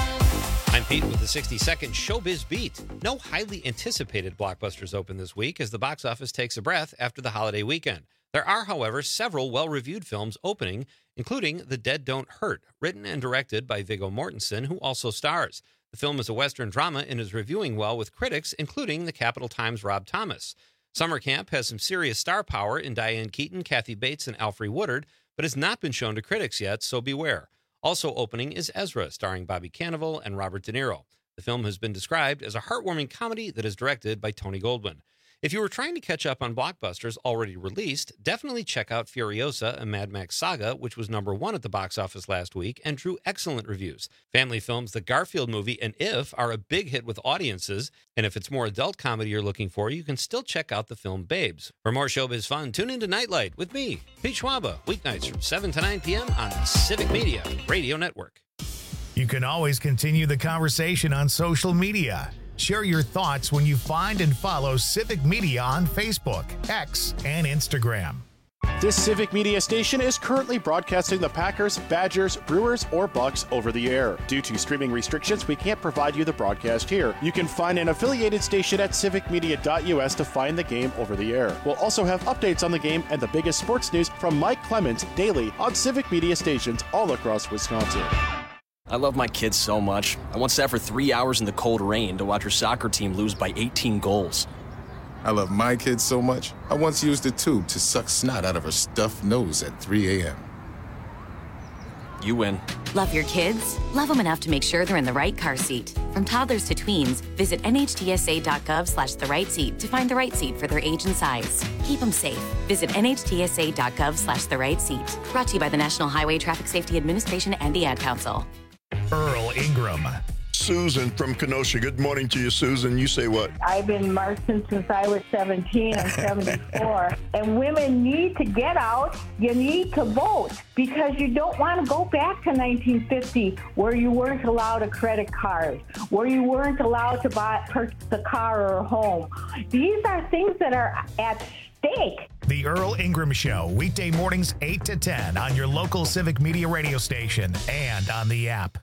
I'm Pete with the sixty-second Showbiz Beat. No highly anticipated blockbusters open this week as the box office takes a breath after the holiday weekend. There are, however, several well-reviewed films opening, including The Dead Don't Hurt, written and directed by Viggo Mortensen, who also stars. The film is a Western drama and is reviewing well with critics, including the Capital Times' Rob Thomas. Summer Camp has some serious star power in Diane Keaton, Kathy Bates, and Alfre Woodard, but has not been shown to critics yet, so beware. Also opening is Ezra, starring Bobby Cannavale and Robert De Niro. The film has been described as a heartwarming comedy that is directed by Tony Goldwyn. If you were trying to catch up on blockbusters already released, definitely check out Furiosa, a Mad Max saga, which was number one at the box office last week and drew excellent reviews. Family films The Garfield Movie and If are a big hit with audiences, and if it's more adult comedy you're looking for, you can still check out the film Babes. For more showbiz fun, tune into Nightlight with me, Pete Schwaba, weeknights from seven to nine p.m. on the Civic Media Radio Network. You can always continue the conversation on social media. Share your thoughts when you find and follow Civic Media on Facebook, X, and Instagram. This Civic Media station is currently broadcasting the Packers, Badgers, Brewers, or Bucks over the air. Due to streaming restrictions, we can't provide you the broadcast here. You can find an affiliated station at civic media dot u s to find the game over the air. We'll also have updates on the game and the biggest sports news from Mike Clemens daily on Civic Media stations all across Wisconsin. I love my kids so much. I once sat for three hours in the cold rain to watch her soccer team lose by eighteen goals. I love my kids so much, I once used a tube to suck snot out of her stuffed nose at three a.m. You win. Love your kids? Love them enough to make sure they're in the right car seat. From toddlers to tweens, visit N H T S A dot gov slash the right seat to find the right seat for their age and size. Keep them safe. Visit N H T S A dot gov slash the right seat. Brought to you by the National Highway Traffic Safety Administration and the Ad Council. Earl Ingram. Susan from Kenosha. Good morning to you, Susan. You say what? I've been marching since I was seventeen. I'm seventy-four. And women need to get out. You need to vote because you don't want to go back to nineteen fifty where you weren't allowed a credit card, where you weren't allowed to buy purchase a car or a home. These are things that are at stake. The Earl Ingram Show, weekday mornings eight to ten on your local Civic Media radio station and on the app.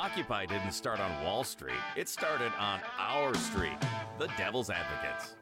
Occupy didn't start on Wall Street. It started on our street, the Devil's Advocates.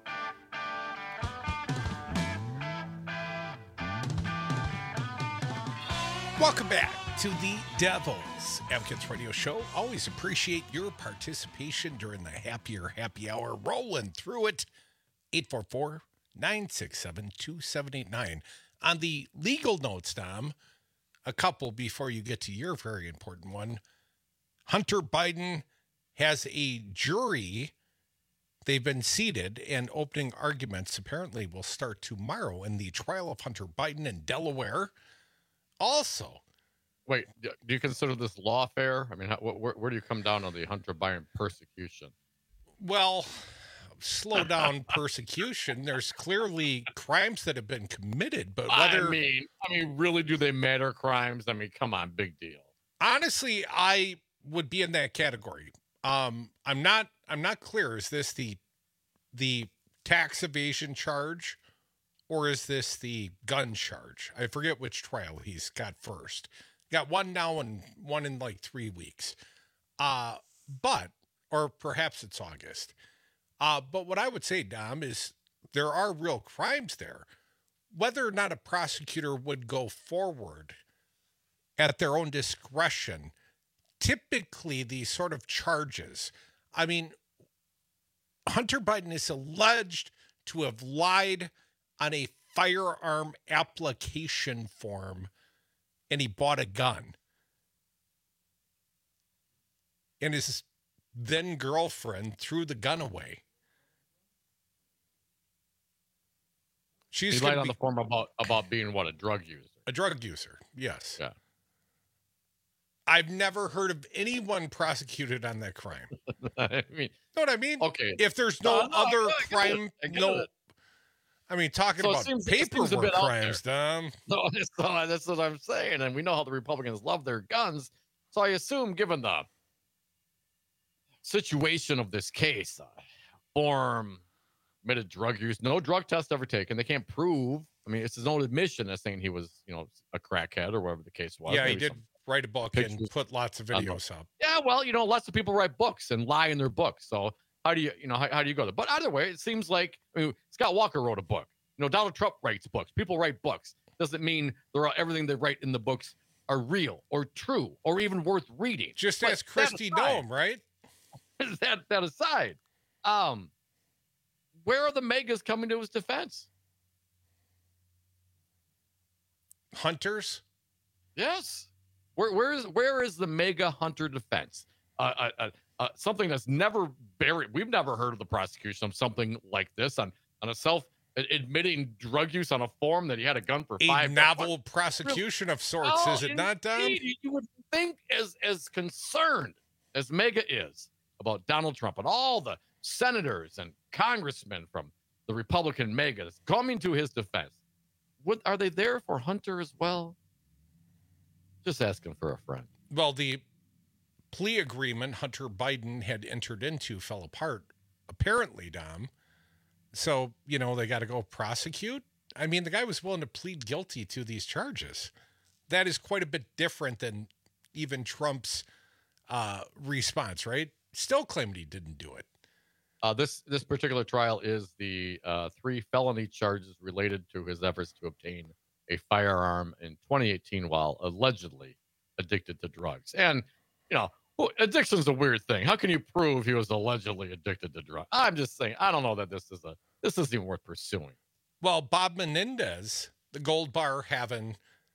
Welcome back to the Devil's Advocates Radio Show. Always appreciate your participation during the Happier Happy Hour. Rolling through it. eight four four, nine six seven, two seven eight nine. On the legal notes, Dom, a couple before you get to your very important one. Hunter Biden has a jury. They've been seated, and opening arguments apparently will start tomorrow in the trial of Hunter Biden in Delaware. Also, wait, do you consider this lawfare? I mean, how, where, where do you come down on the Hunter Biden persecution? Well, slow down persecution. There's clearly crimes that have been committed, but whether I mean, I mean, really, do they matter crimes? I mean, come on, big deal. Honestly, I would be in that category. Um, I'm not. I'm not clear. Is this the the tax evasion charge? Or is this the gun charge? I forget which trial he's got first. Got one now and one in like three weeks. Uh, but, or perhaps it's August. Uh, but what I would say, Dom, is there are real crimes there. Whether or not a prosecutor would go forward at their own discretion, typically these sort of charges, I mean, Hunter Biden is alleged to have lied on a firearm application form, and he bought a gun. And his then girlfriend threw the gun away. She's he lied on the form about, about being what, a drug user? A drug user, yes. Yeah. I've never heard of anyone prosecuted on that crime. I mean, know what I mean? Okay. If there's no, no, no other I crime, I no. It. I mean, talking so about seems, paperwork crimes, Dom. No, so that's what I'm saying. And we know how the Republicans love their guns. So I assume, given the situation of this case, uh, form, admitted drug use, no drug test ever taken. They can't prove. I mean, it's his own admission as saying he was, you know, a crackhead or whatever the case was. Yeah, Maybe he did write a book and put lots of videos up. Yeah, well, you know, lots of people write books and lie in their books. So how do you, you know, how, how do you go there? But either way, it seems like, I mean, Scott Walker wrote a book. You know, Donald Trump writes books. People write books. Doesn't mean they're all, everything they write in the books are real or true or even worth reading. Just but ask Kristi Noem, right? that that aside, um, where are the megas coming to his defense? Hunters? Yes. Where where is where is the mega hunter defense? Uh, uh, uh, uh, something that's never buried. We've never heard of the prosecution of something like this on on a self admitting drug use on a form that he had a gun for a five. novel what? prosecution of sorts, oh, is it not, Dom? You would think, as as concerned as Mega is about Donald Trump and all the senators and congressmen from the Republican Mega that's coming to his defense, what are they there for Hunter as well? Just asking for a friend. Well, the plea agreement Hunter Biden had entered into fell apart, apparently, Dom. So, you know, they got to go prosecute. I mean, the guy was willing to plead guilty to these charges. That is quite a bit different than even Trump's uh, response, right? Still claimed he didn't do it. Uh, this this particular trial is the uh, three felony charges related to his efforts to obtain a firearm in twenty eighteen while allegedly addicted to drugs. And, you know, addiction's a weird thing. How can you prove he was allegedly addicted to drugs? I'm just saying, I don't know that this is a this isn't even worth pursuing. Well, Bob Menendez, the gold bar having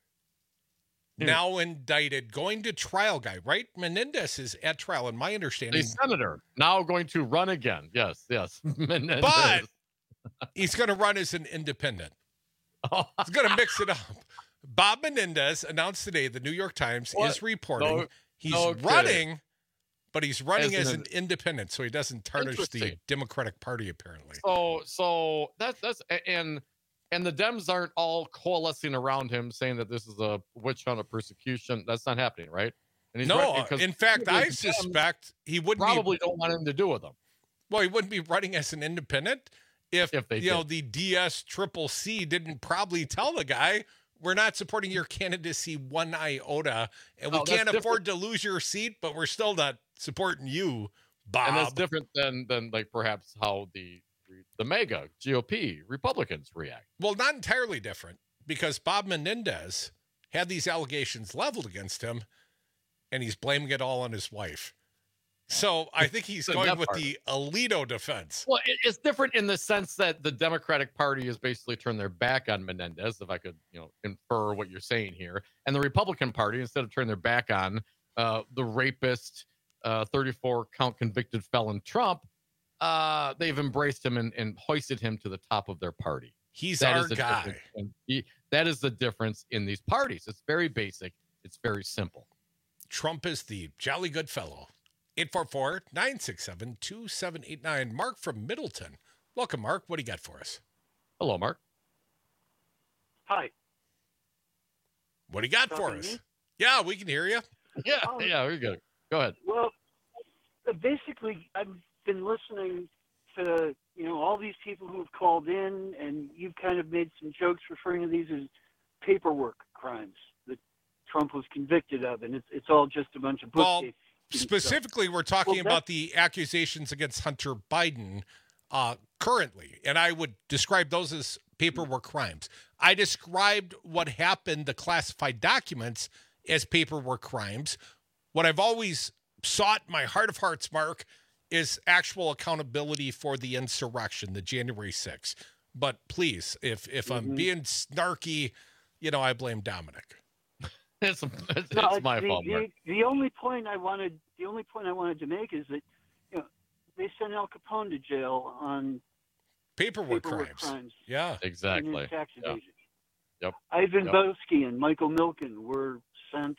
now indicted, going to trial guy, right? Menendez is at trial, in my understanding. A senator now going to run again. Yes, yes. Menendez. But he's going to run as an independent. Oh. He's going to mix it up. Bob Menendez announced today, the New York Times what? is reporting no, he's no running, but he's running as, as an, an independent, so he doesn't tarnish the Democratic Party, apparently. So, so that's that's and and the Dems aren't all coalescing around him, saying that this is a witch hunt of persecution. That's not happening, right? And he's no, running, in fact, I suspect he wouldn't probably be, don't want him to do with them. Well, he wouldn't be running as an independent if, if they you did. know the D S Triple C didn't probably tell the guy, We're not supporting your candidacy one iota, and we Oh, that's can't different. afford to lose your seat, but we're still not supporting you, Bob. And that's different than than like perhaps how the the MAGA G O P Republicans react. Well, not entirely different, because Bob Menendez had these allegations leveled against him, and he's blaming it all on his wife. So I think he's So going that with part. the Alito defense. Well, it, it's different in the sense that the Democratic Party has basically turned their back on Menendez, if I could, you know, infer what you're saying here, and the Republican Party, instead of turning their back on uh, the rapist, uh, thirty-four count convicted felon Trump, uh, they've embraced him and, and hoisted him to the top of their party. He's That our is the guy. difference in- he- that is the difference in these parties. It's very basic. It's very simple. Trump is the jolly good fellow. eight four four, nine six seven, two seven eight nine. Mark from Middleton. Welcome, Mark. What do you got for us? Hello, Mark. Hi. What do you got for Talking us? to me? Yeah, we can hear you. Yeah, yeah, we're good. Go ahead. Well, uh, basically, I've been listening to you know all these people who've called in, and you've kind of made some jokes referring to these as paperwork crimes that Trump was convicted of, and it's it's all just a bunch of Well, bookkeeping specifically, stuff. we're talking Well, about the accusations against Hunter Biden uh, currently, and I would describe those as paperwork crimes. I described what happened, the classified documents, as paperwork crimes. What I've always sought, my heart of hearts, Mark, is actual accountability for the insurrection, the January sixth. But please, if if I'm Mhm. being snarky, you know, I blame Dominic. It's, it's, No, it's my the, fault, Mark. the, the only point I wanted, the only point I wanted to make is that, you know, they sent Al Capone to jail on Paperwork, paperwork crimes. crimes. Yeah, and Exactly. his tax Yeah. evasion. Yep. Ivan Yep. Boesky and Michael Milken were sent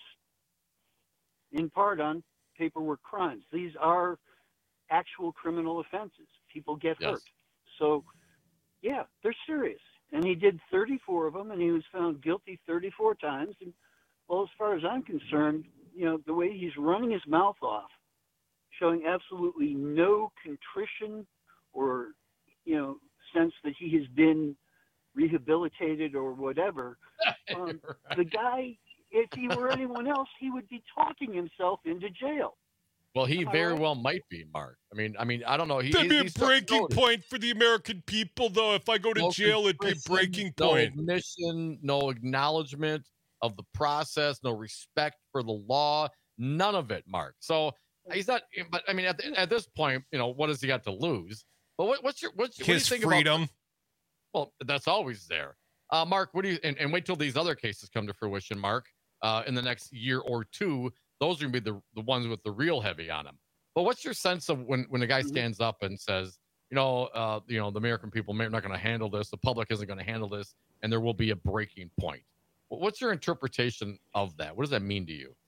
in part on paperwork crimes. These are actual criminal offenses. People get Yes. hurt. So, yeah, they're serious. And he did thirty-four of them, and he was found guilty thirty-four times. And, well, as far as I'm concerned, you know, the way he's running his mouth off, showing absolutely no contrition or, you know, sense that he has been rehabilitated or whatever. Um, The guy, if he were anyone else, he would be talking himself into jail. Well, he Am I very right? well might be, Mark. I mean, I mean, I don't know. He, That'd he's, be a he's so breaking noted. point for the American people, though. If I go to No jail, it'd be a contrition, breaking no point. admission, no acknowledgement of the process, no respect for the law, none of it, Mark. So he's not. But I mean, at, the, at this point, you know, what has he got to lose? But what, what's your what's what do you His think freedom. About, well, that's always there, uh, Mark. What do you and, and wait till these other cases come to fruition, Mark? Uh, in the next year or two, those are gonna be the the ones with the real heavy on them. But what's your sense of when when a guy stands up and says, you know, uh, you know, the American people are not going to handle this, the public isn't going to handle this, and there will be a breaking point. What's your interpretation of that? What does that mean to you?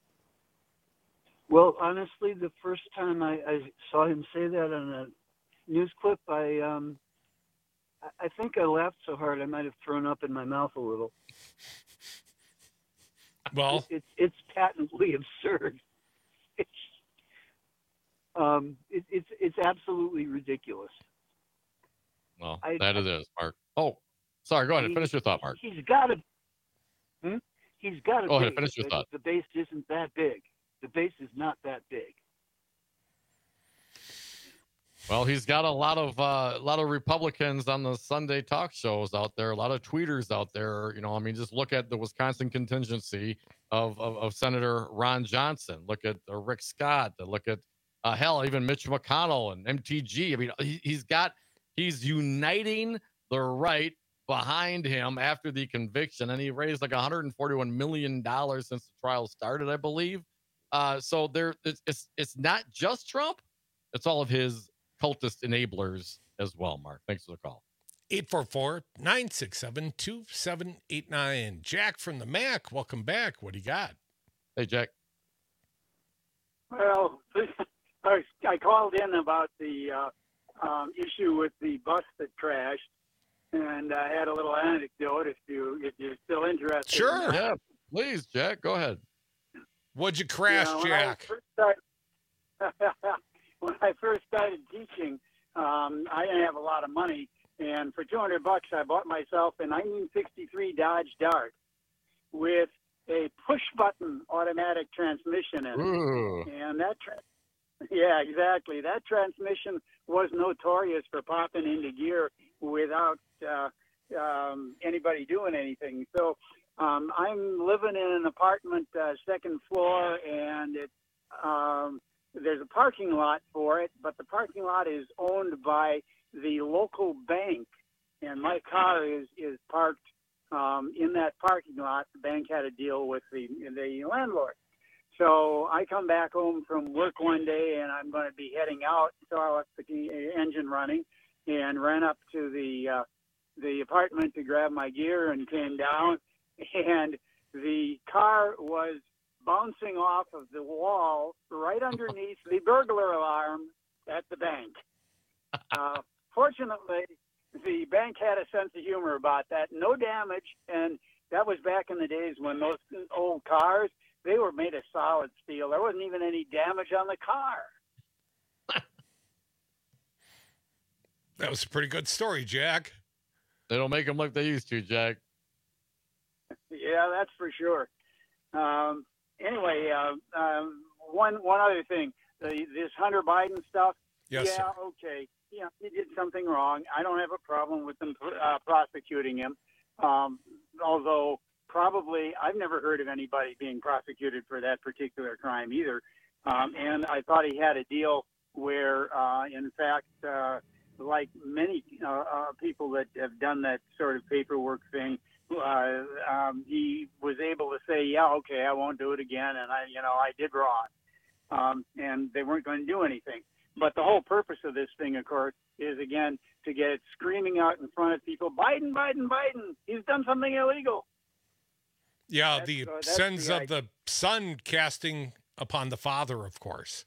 Well, honestly, the first time I, I saw him say that on a news clip, I um, I- I think I laughed so hard I might have thrown up in my mouth a little. Well, it's it's patently absurd. It's um, it, it's it's absolutely ridiculous. Well, I- that I- it is, Mark. Oh, sorry. Go ahead. He- Finish your thought, Mark. He's got to. Hmm? He's got to. Go ahead, finish your thought. The base isn't that big. The base is not that big. Well, he's got a lot of uh, a lot of Republicans on the Sunday talk shows out there, a lot of tweeters out there. You know, I mean, just look at the Wisconsin contingency of of, of Senator Ron Johnson. Look at uh, Rick Scott. Look at uh, hell, even Mitch McConnell and M T G. I mean, he, he's got he's uniting the right behind him after the conviction, and he raised like one hundred forty-one million dollars since the trial started, I believe. Uh, so there, it's, it's it's not just Trump; it's all of his cultist enablers as well, Mark. Thanks for the call. eight four four, nine six seven, two seven eight nine. Jack from the Mac, welcome back. What do you got? Hey, Jack. Well, I I called in about the uh, um, issue with the bus that crashed, and I had a little anecdote. If you if you're still interested, in Sure. that. Yeah, please, Jack. Go ahead. What'd you crash, You know, when Jack? I first started, when I first started teaching, um, I didn't have a lot of money, and for two hundred bucks, I bought myself a nineteen sixty-three Dodge Dart. with a push-button automatic transmission in it. Ooh. And that, tra- yeah, exactly. That transmission was notorious for popping into gear without uh, um, anybody doing anything. So um, I'm living in an apartment, uh, second floor, and it, um, there's a parking lot for it, but the parking lot is owned by the local bank, and my car is, is parked um, in that parking lot. The bank had a deal with the, the landlord. So I come back home from work one day, and I'm going to be heading out, so I left the engine running and ran up to the uh, the apartment to grab my gear and came down, and the car was bouncing off of the wall right underneath the burglar alarm at the bank. Uh, fortunately, the bank had a sense of humor about that. No damage, and that was back in the days when those old cars, they were made of solid steel. There wasn't even any damage on the car. That was a pretty good story, Jack. They don't make them like they used to, Jack. Yeah, that's for sure. Um, anyway, uh, um, one one other thing, the, this Hunter Biden stuff. Yes, yeah, sir. okay. Yeah, he did something wrong. I don't have a problem with them uh, prosecuting him. Um, although probably I've never heard of anybody being prosecuted for that particular crime either. Um, and I thought he had a deal where, uh, in fact, uh, like many uh, uh, people that have done that sort of paperwork thing, uh, um, he was able to say, yeah, okay, I won't do it again. And I, you know, I did wrong. Um, and they weren't going to do anything. But the whole purpose of this thing, of course, is, again, to get it screaming out in front of people, Biden, Biden, Biden, he's done something illegal. Yeah, That's, the uh, that's sins the of idea. the son casting upon the father, of course.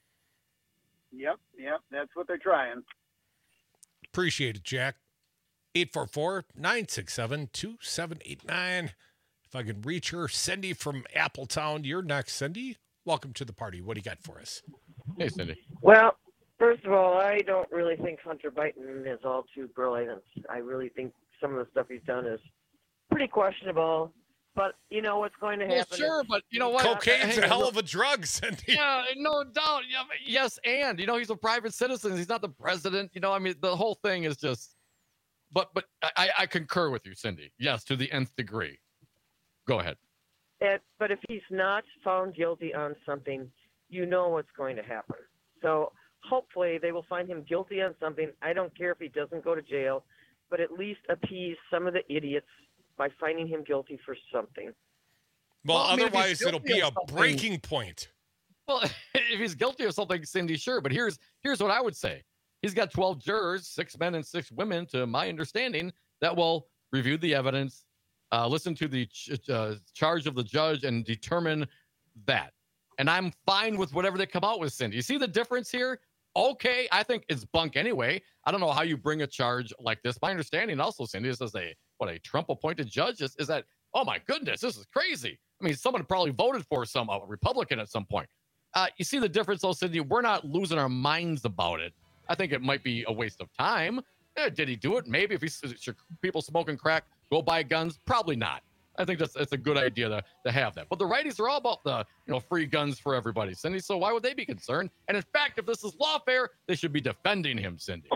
Yep, yep, that's what they're trying. Appreciate it, Jack. eight four four, nine six seven, two seven eight nine. If I can reach her, Cindy from Appletown. You're next, Cindy. Welcome to the party. What do you got for us? Hey, Cindy. Well, first of all, I don't really think Hunter Biden is all too brilliant. I really think some of the stuff he's done is pretty questionable. But you know what's going to happen? Well, sure, is- but you know what? Cocaine's Hey, a hell of a drug, Cindy. Yeah, no doubt. Yeah, but yes, and you know he's a private citizen. He's not the president. You know, I mean, the whole thing is just. But but I, I concur with you, Cindy. Yes, to the nth degree. Go ahead. It, but if he's not found guilty on something, you know what's going to happen. So hopefully they will find him guilty on something. I don't care if he doesn't go to jail, but at least appease some of the idiots by finding him guilty for something. Well, Well, I mean, if he's otherwise it'll guilty be of a something- breaking point. Well, if he's guilty of something, Cindy, sure. But here's here's what I would say. He's got twelve jurors, six men and six women, to my understanding, that will review the evidence, uh, listen to the ch- uh, charge of the judge, and determine that. And I'm fine with whatever they come out with, Cindy. You see the difference here? Okay, I think it's bunk anyway. I don't know how you bring a charge like this. My understanding also, Cindy, is as a what a Trump-appointed judge is, is that, oh my goodness, this is crazy. I mean, someone probably voted for some a Republican at some point. Uh, you see the difference, though, Cindy? We're not losing our minds about it. I think it might be a waste of time. Eh, did he do it? Maybe. If he's should people smoking crack go buy guns, probably not. I think that's that's a good idea to, to have that. But the righties are all about the you know free guns for everybody, Cindy. So why would they be concerned? And in fact, if this is lawfare, they should be defending him, Cindy.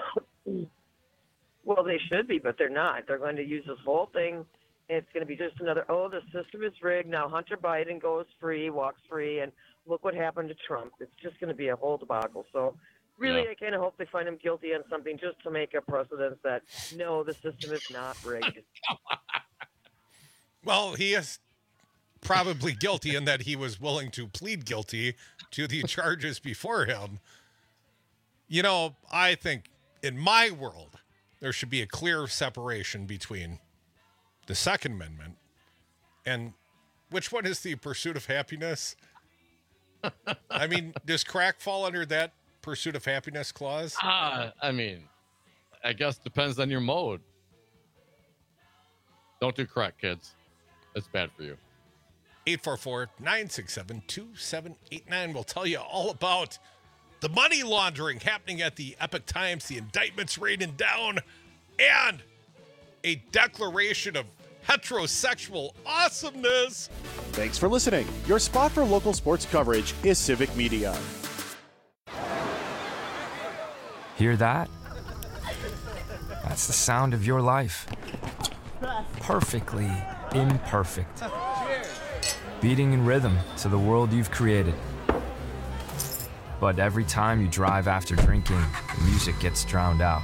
Well, they should be, but they're not. They're going to use this whole thing. It's going to be just another, oh, the system is rigged. Now Hunter Biden goes free, walks free, and look what happened to Trump. It's just going to be a whole debacle. So really, Yeah. I kind of hope they find him guilty on something just to make a precedent that, no, the system is not rigged. Well, he is probably guilty in that he was willing to plead guilty to the charges before him. You know, I think in my world, there should be a clear separation between the Second Amendment and which one is the pursuit of happiness? I mean, does crack fall under that pursuit of happiness clause? Ah, I mean, I guess depends on your mode. Don't do crack, kids. It's bad for you. eight four four, nine six seven, two seven eight nine will tell you all about the money laundering happening at the Epoch Times, the indictments raining down, and a declaration of heterosexual awesomeness. Thanks for listening. Your spot for local sports coverage is Civic Media. Hear that? That's the sound of your life. Perfectly imperfect. Beating in rhythm to the world you've created. But every time you drive after drinking, the music gets drowned out.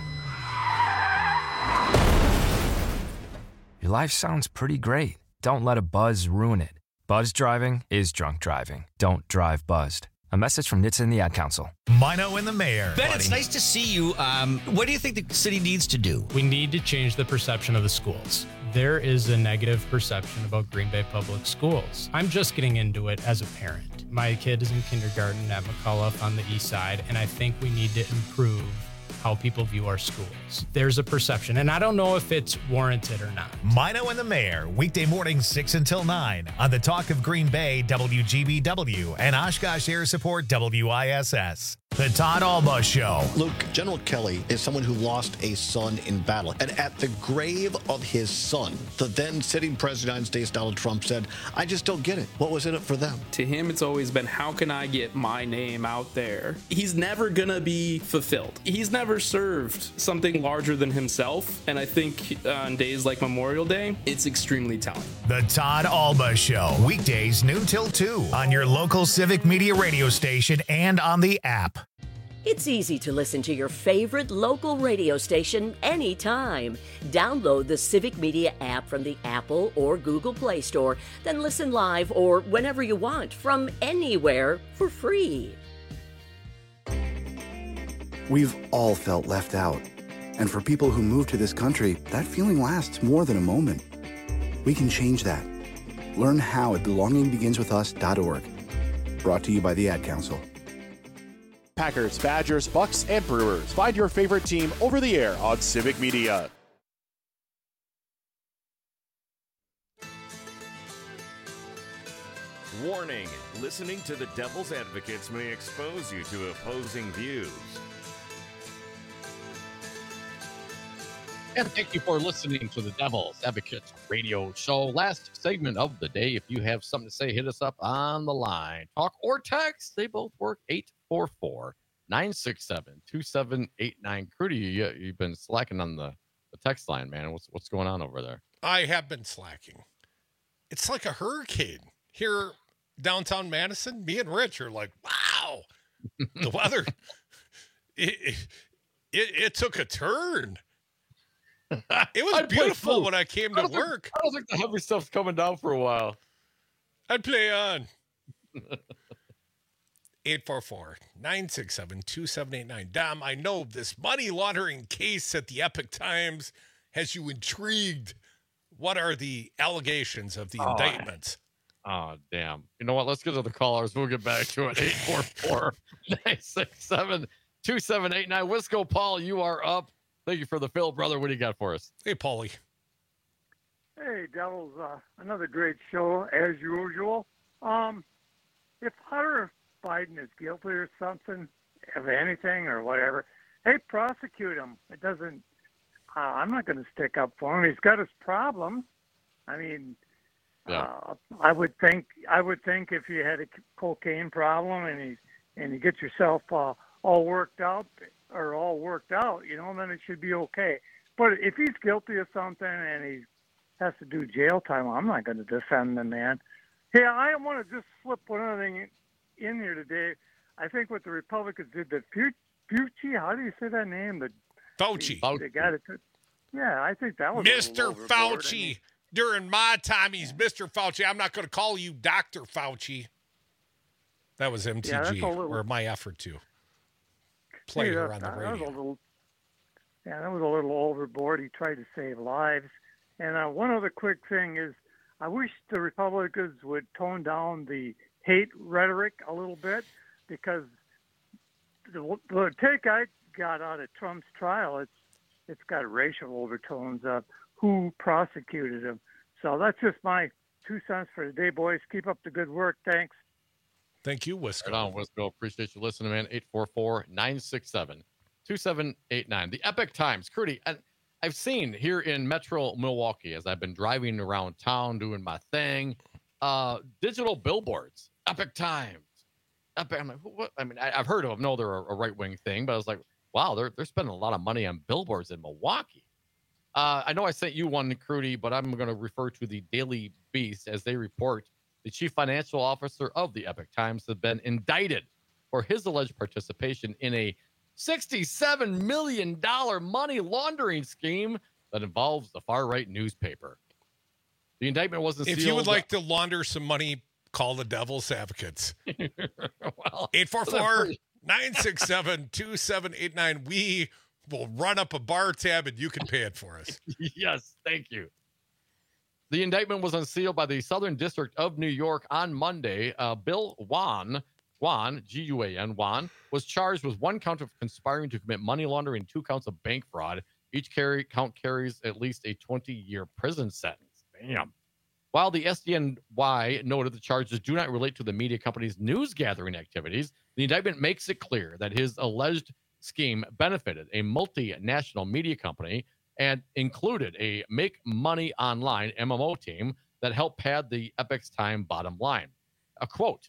Your life sounds pretty great. Don't let a buzz ruin it. Buzz driving is drunk driving. Don't drive buzzed. A message from N H T S A and the Ad Council. Mino and the mayor. Ben, it's nice to see you. Um, what do you think the city needs to do? We need to change the perception of the schools. There is a negative perception about Green Bay Public Schools. I'm just getting into it as a parent. My kid is in kindergarten at McCullough on the east side, and I think we need to improve how people view our schools. There's a perception, and I don't know if it's warranted or not. Mino and the mayor, weekday mornings six until nine on the Talk of Green Bay, W G B W, and Oshkosh Air Support, W I S S. The Todd Alba Show. Luke, General Kelly is someone who lost a son in battle. And at the grave of his son, the then sitting president of the United States, Donald Trump, said, I just don't get it. What was in it for them? To him, it's always been, how can I get my name out there? He's never going to be fulfilled. He's never served something larger than himself. And I think on days like Memorial Day, it's extremely telling. The Todd Alba Show. Weekdays noon till two on your local Civic Media radio station and on the app. It's easy to listen to your favorite local radio station anytime. Download the Civic Media app from the Apple or Google Play Store, then listen live or whenever you want from anywhere for free. We've all felt left out. And for people who move to this country, that feeling lasts more than a moment. We can change that. Learn how at belonging begins with us dot org. Brought to you by the Ad Council. Packers, Badgers, Bucks, and Brewers. Find your favorite team over the air on Civic Media. Warning, listening to the Devil's Advocates may expose you to opposing views. And thank you for listening to the Devil's Advocates radio show. Last segment of the day. If you have something to say, hit us up on the line. Talk or text. They both work. eight four four, nine six seven, two seven eight nine. Crudy, you, you've been slacking on the, the text line, man. What's what's going on over there? I have been slacking. It's like a hurricane here downtown Madison. Me and Rich are like, wow, the weather, it, it, it, it took a turn. It was beautiful when I came to I work. Think, I don't think the heavy stuff's coming down for a while. I'd play on. eight four four, nine six seven, two seven eight nine. Dom, I know this money laundering case at the Epic Times has you intrigued. What are the allegations of the oh, indictments? Oh, damn. You know what? Let's get to the callers. We'll get back to it. eight four four, nine six seven, two seven eight nine. Wisco Paul, you are up. Thank you for the fill, brother. What do you got for us? Hey, Paulie. Hey, Devils. Uh, another great show, as usual. Um, if Hunter Biden is guilty or something, of anything or whatever, hey, prosecute him. It doesn't, uh, I'm not going to stick up for him. He's got his problems. I mean, yeah. uh, I would think, I would think if you had a cocaine problem and he, and you get yourself uh, all worked out, or all worked out, you know, then it should be okay. But if he's guilty of something and he has to do jail time, I'm not going to defend the man. Hey, I want to just slip one other thing in here today. I think what the Republicans did, the Fauci, how do you say that name? The Fauci. The, the guy that, yeah, I think that was Mister Fauci. I mean, during my time, he's yeah. Mister Fauci. I'm not going to call you Doctor Fauci. That was M T G, yeah, little, or my effort to play her on the radio. That was a little, yeah, that was a little overboard. He tried to save lives. And uh, one other quick thing is, I wish the Republicans would tone down the hate rhetoric a little bit, because the, the take I got out of Trump's trial, it's it's got racial overtones of who prosecuted him. So that's just my two cents for today, boys. Keep up the good work. Thanks. Thank you, Wisco. Right on, Wisco. Appreciate you listening, man. eight four four, nine six seven, two seven eight nine. The Epic Times. Crudy, I, I've seen here in Metro Milwaukee, as I've been driving around town doing my thing, uh, digital billboards, Epic Times. Epic, I'm like, what? I mean, I, I've heard of them. No, they're a, a right-wing thing, but I was like, wow, they're they're spending a lot of money on billboards in Milwaukee. Uh, I know I sent you one, Crudy, but I'm going to refer to the Daily Beast as they report the chief financial officer of the Epic Times has been indicted for his alleged participation in a sixty-seven million dollars money laundering scheme that involves the far-right newspaper. The indictment wasn't If sealed. you would like to launder some money, call the Devil's Advocates. well, eight four four, nine six seven, two seven eight nine. We will run up a bar tab and you can pay it for us. Yes, thank you. The indictment was unsealed by the Southern District of New York on Monday. Uh, Bill Wan, Wan, G U A N, Wan, was charged with one count of conspiring to commit money laundering and two counts of bank fraud. Each carry, count carries at least a twenty-year prison sentence. Bam. While the S D N Y noted the charges do not relate to the media company's news-gathering activities, the indictment makes it clear that his alleged scheme benefited a multinational media company and included a Make Money Online M M O team that helped pad the Epic's Time bottom line. A quote,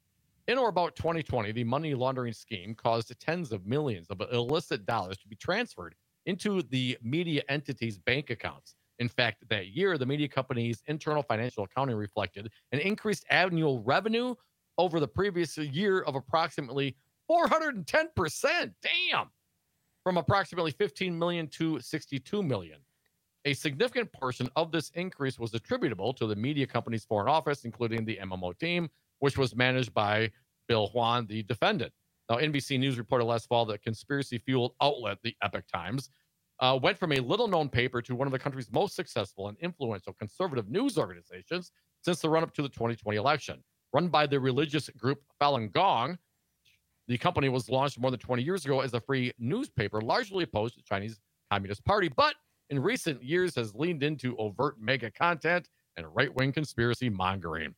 in or about twenty twenty, the money laundering scheme caused tens of millions of illicit dollars to be transferred into the media entity's bank accounts. In fact, that year, the media company's internal financial accounting reflected an increased annual revenue over the previous year of approximately four hundred ten percent. Damn. From approximately fifteen million to sixty-two million. A significant portion of this increase was attributable to the media company's foreign office, including the M M O team, which was managed by Bill Juan, the defendant. Now, N B C News reported last fall that conspiracy-fueled outlet, the Epic Times, uh, went from a little-known paper to one of the country's most successful and influential conservative news organizations since the run-up to the twenty twenty election. Run by the religious group Falun Gong, the company was launched more than twenty years ago as a free newspaper, largely opposed to the Chinese Communist Party, but in recent years has leaned into overt mega content and right-wing conspiracy mongering.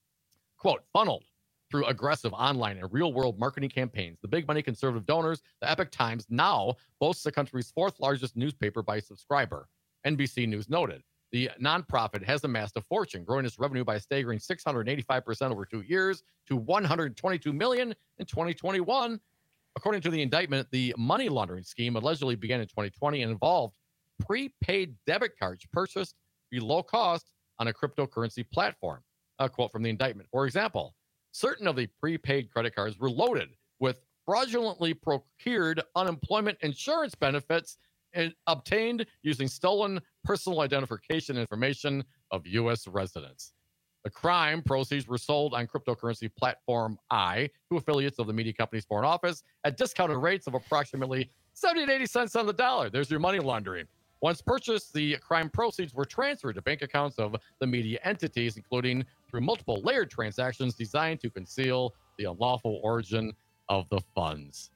Quote, funneled through aggressive online and real-world marketing campaigns, the big money conservative donors, the Epic Times now boasts the country's fourth largest newspaper by subscriber. N B C News noted. The nonprofit has amassed a fortune, growing its revenue by a staggering six hundred eighty-five percent over two years to one hundred twenty-two million dollars in twenty twenty-one. According to the indictment, the money laundering scheme allegedly began in twenty twenty and involved prepaid debit cards purchased below cost on a cryptocurrency platform. A quote from the indictment. For example, certain of the prepaid credit cards were loaded with fraudulently procured unemployment insurance benefits and obtained using stolen personal identification information of U S residents. The crime proceeds were sold on cryptocurrency platform I to affiliates of the media company's foreign office at discounted rates of approximately seventy to eighty cents on the dollar. There's your money laundering. Once purchased, the crime proceeds were transferred to bank accounts of the media entities, including through multiple layered transactions designed to conceal the unlawful origin of the funds.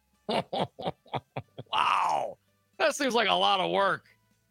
Wow. That seems like a lot of work.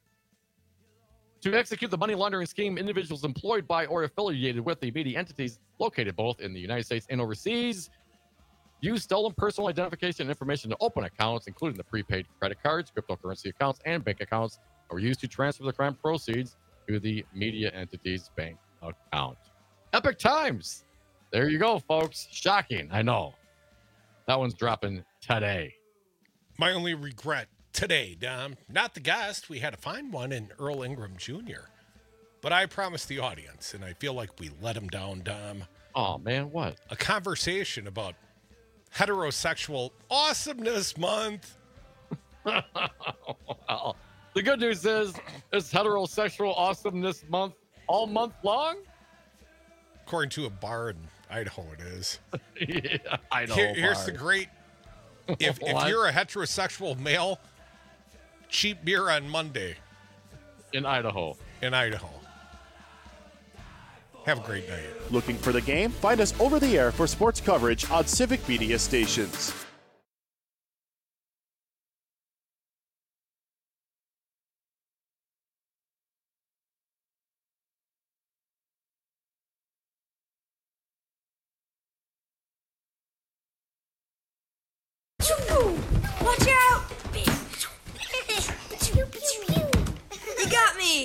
To execute the money laundering scheme, individuals employed by or affiliated with the media entities located both in the United States and overseas use stolen personal identification information to open accounts, including the prepaid credit cards, cryptocurrency accounts, and bank accounts, that were used to transfer the crime proceeds to the media entity's bank account. Epic Times. There you go, folks. Shocking. I know. That one's dropping today. My only regret today, Dom, not the guest. We had to find one in Earl Ingram Junior But I promised the audience, and I feel like we let him down, Dom. Oh, man, what? A conversation about heterosexual awesomeness month. Well, the good news is it's heterosexual awesomeness month all month long. According to a bar in Idaho, it is. Yeah, Idaho. Here, here's bar. the great. If if you're a heterosexual male, cheap beer on Monday in Idaho. In Idaho. Have a great night. Looking for the game? Find us over the air for sports coverage on Civic Media stations. Watch out!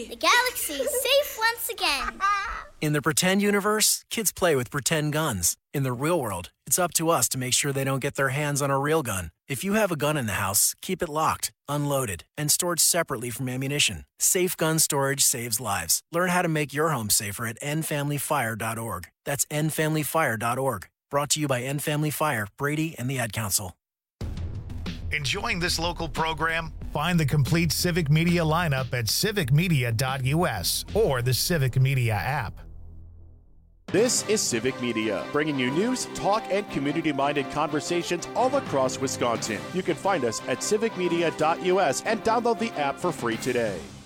Yay! The galaxy is safe once again. In the pretend universe, kids play with pretend guns. In the real world, it's up to us to make sure they don't get their hands on a real gun. If you have a gun in the house, keep it locked, unloaded, and stored separately from ammunition. Safe gun storage saves lives. Learn how to make your home safer at end family fire dot org. That's end family fire dot org. Brought to you by End Family Fire, Brady, and the Ad Council. Enjoying this local program? Find the complete Civic Media lineup at civic media dot u s or the Civic Media app. This is Civic Media, bringing you news, talk, and community-minded conversations all across Wisconsin. You can find us at civic media dot u s and download the app for free today.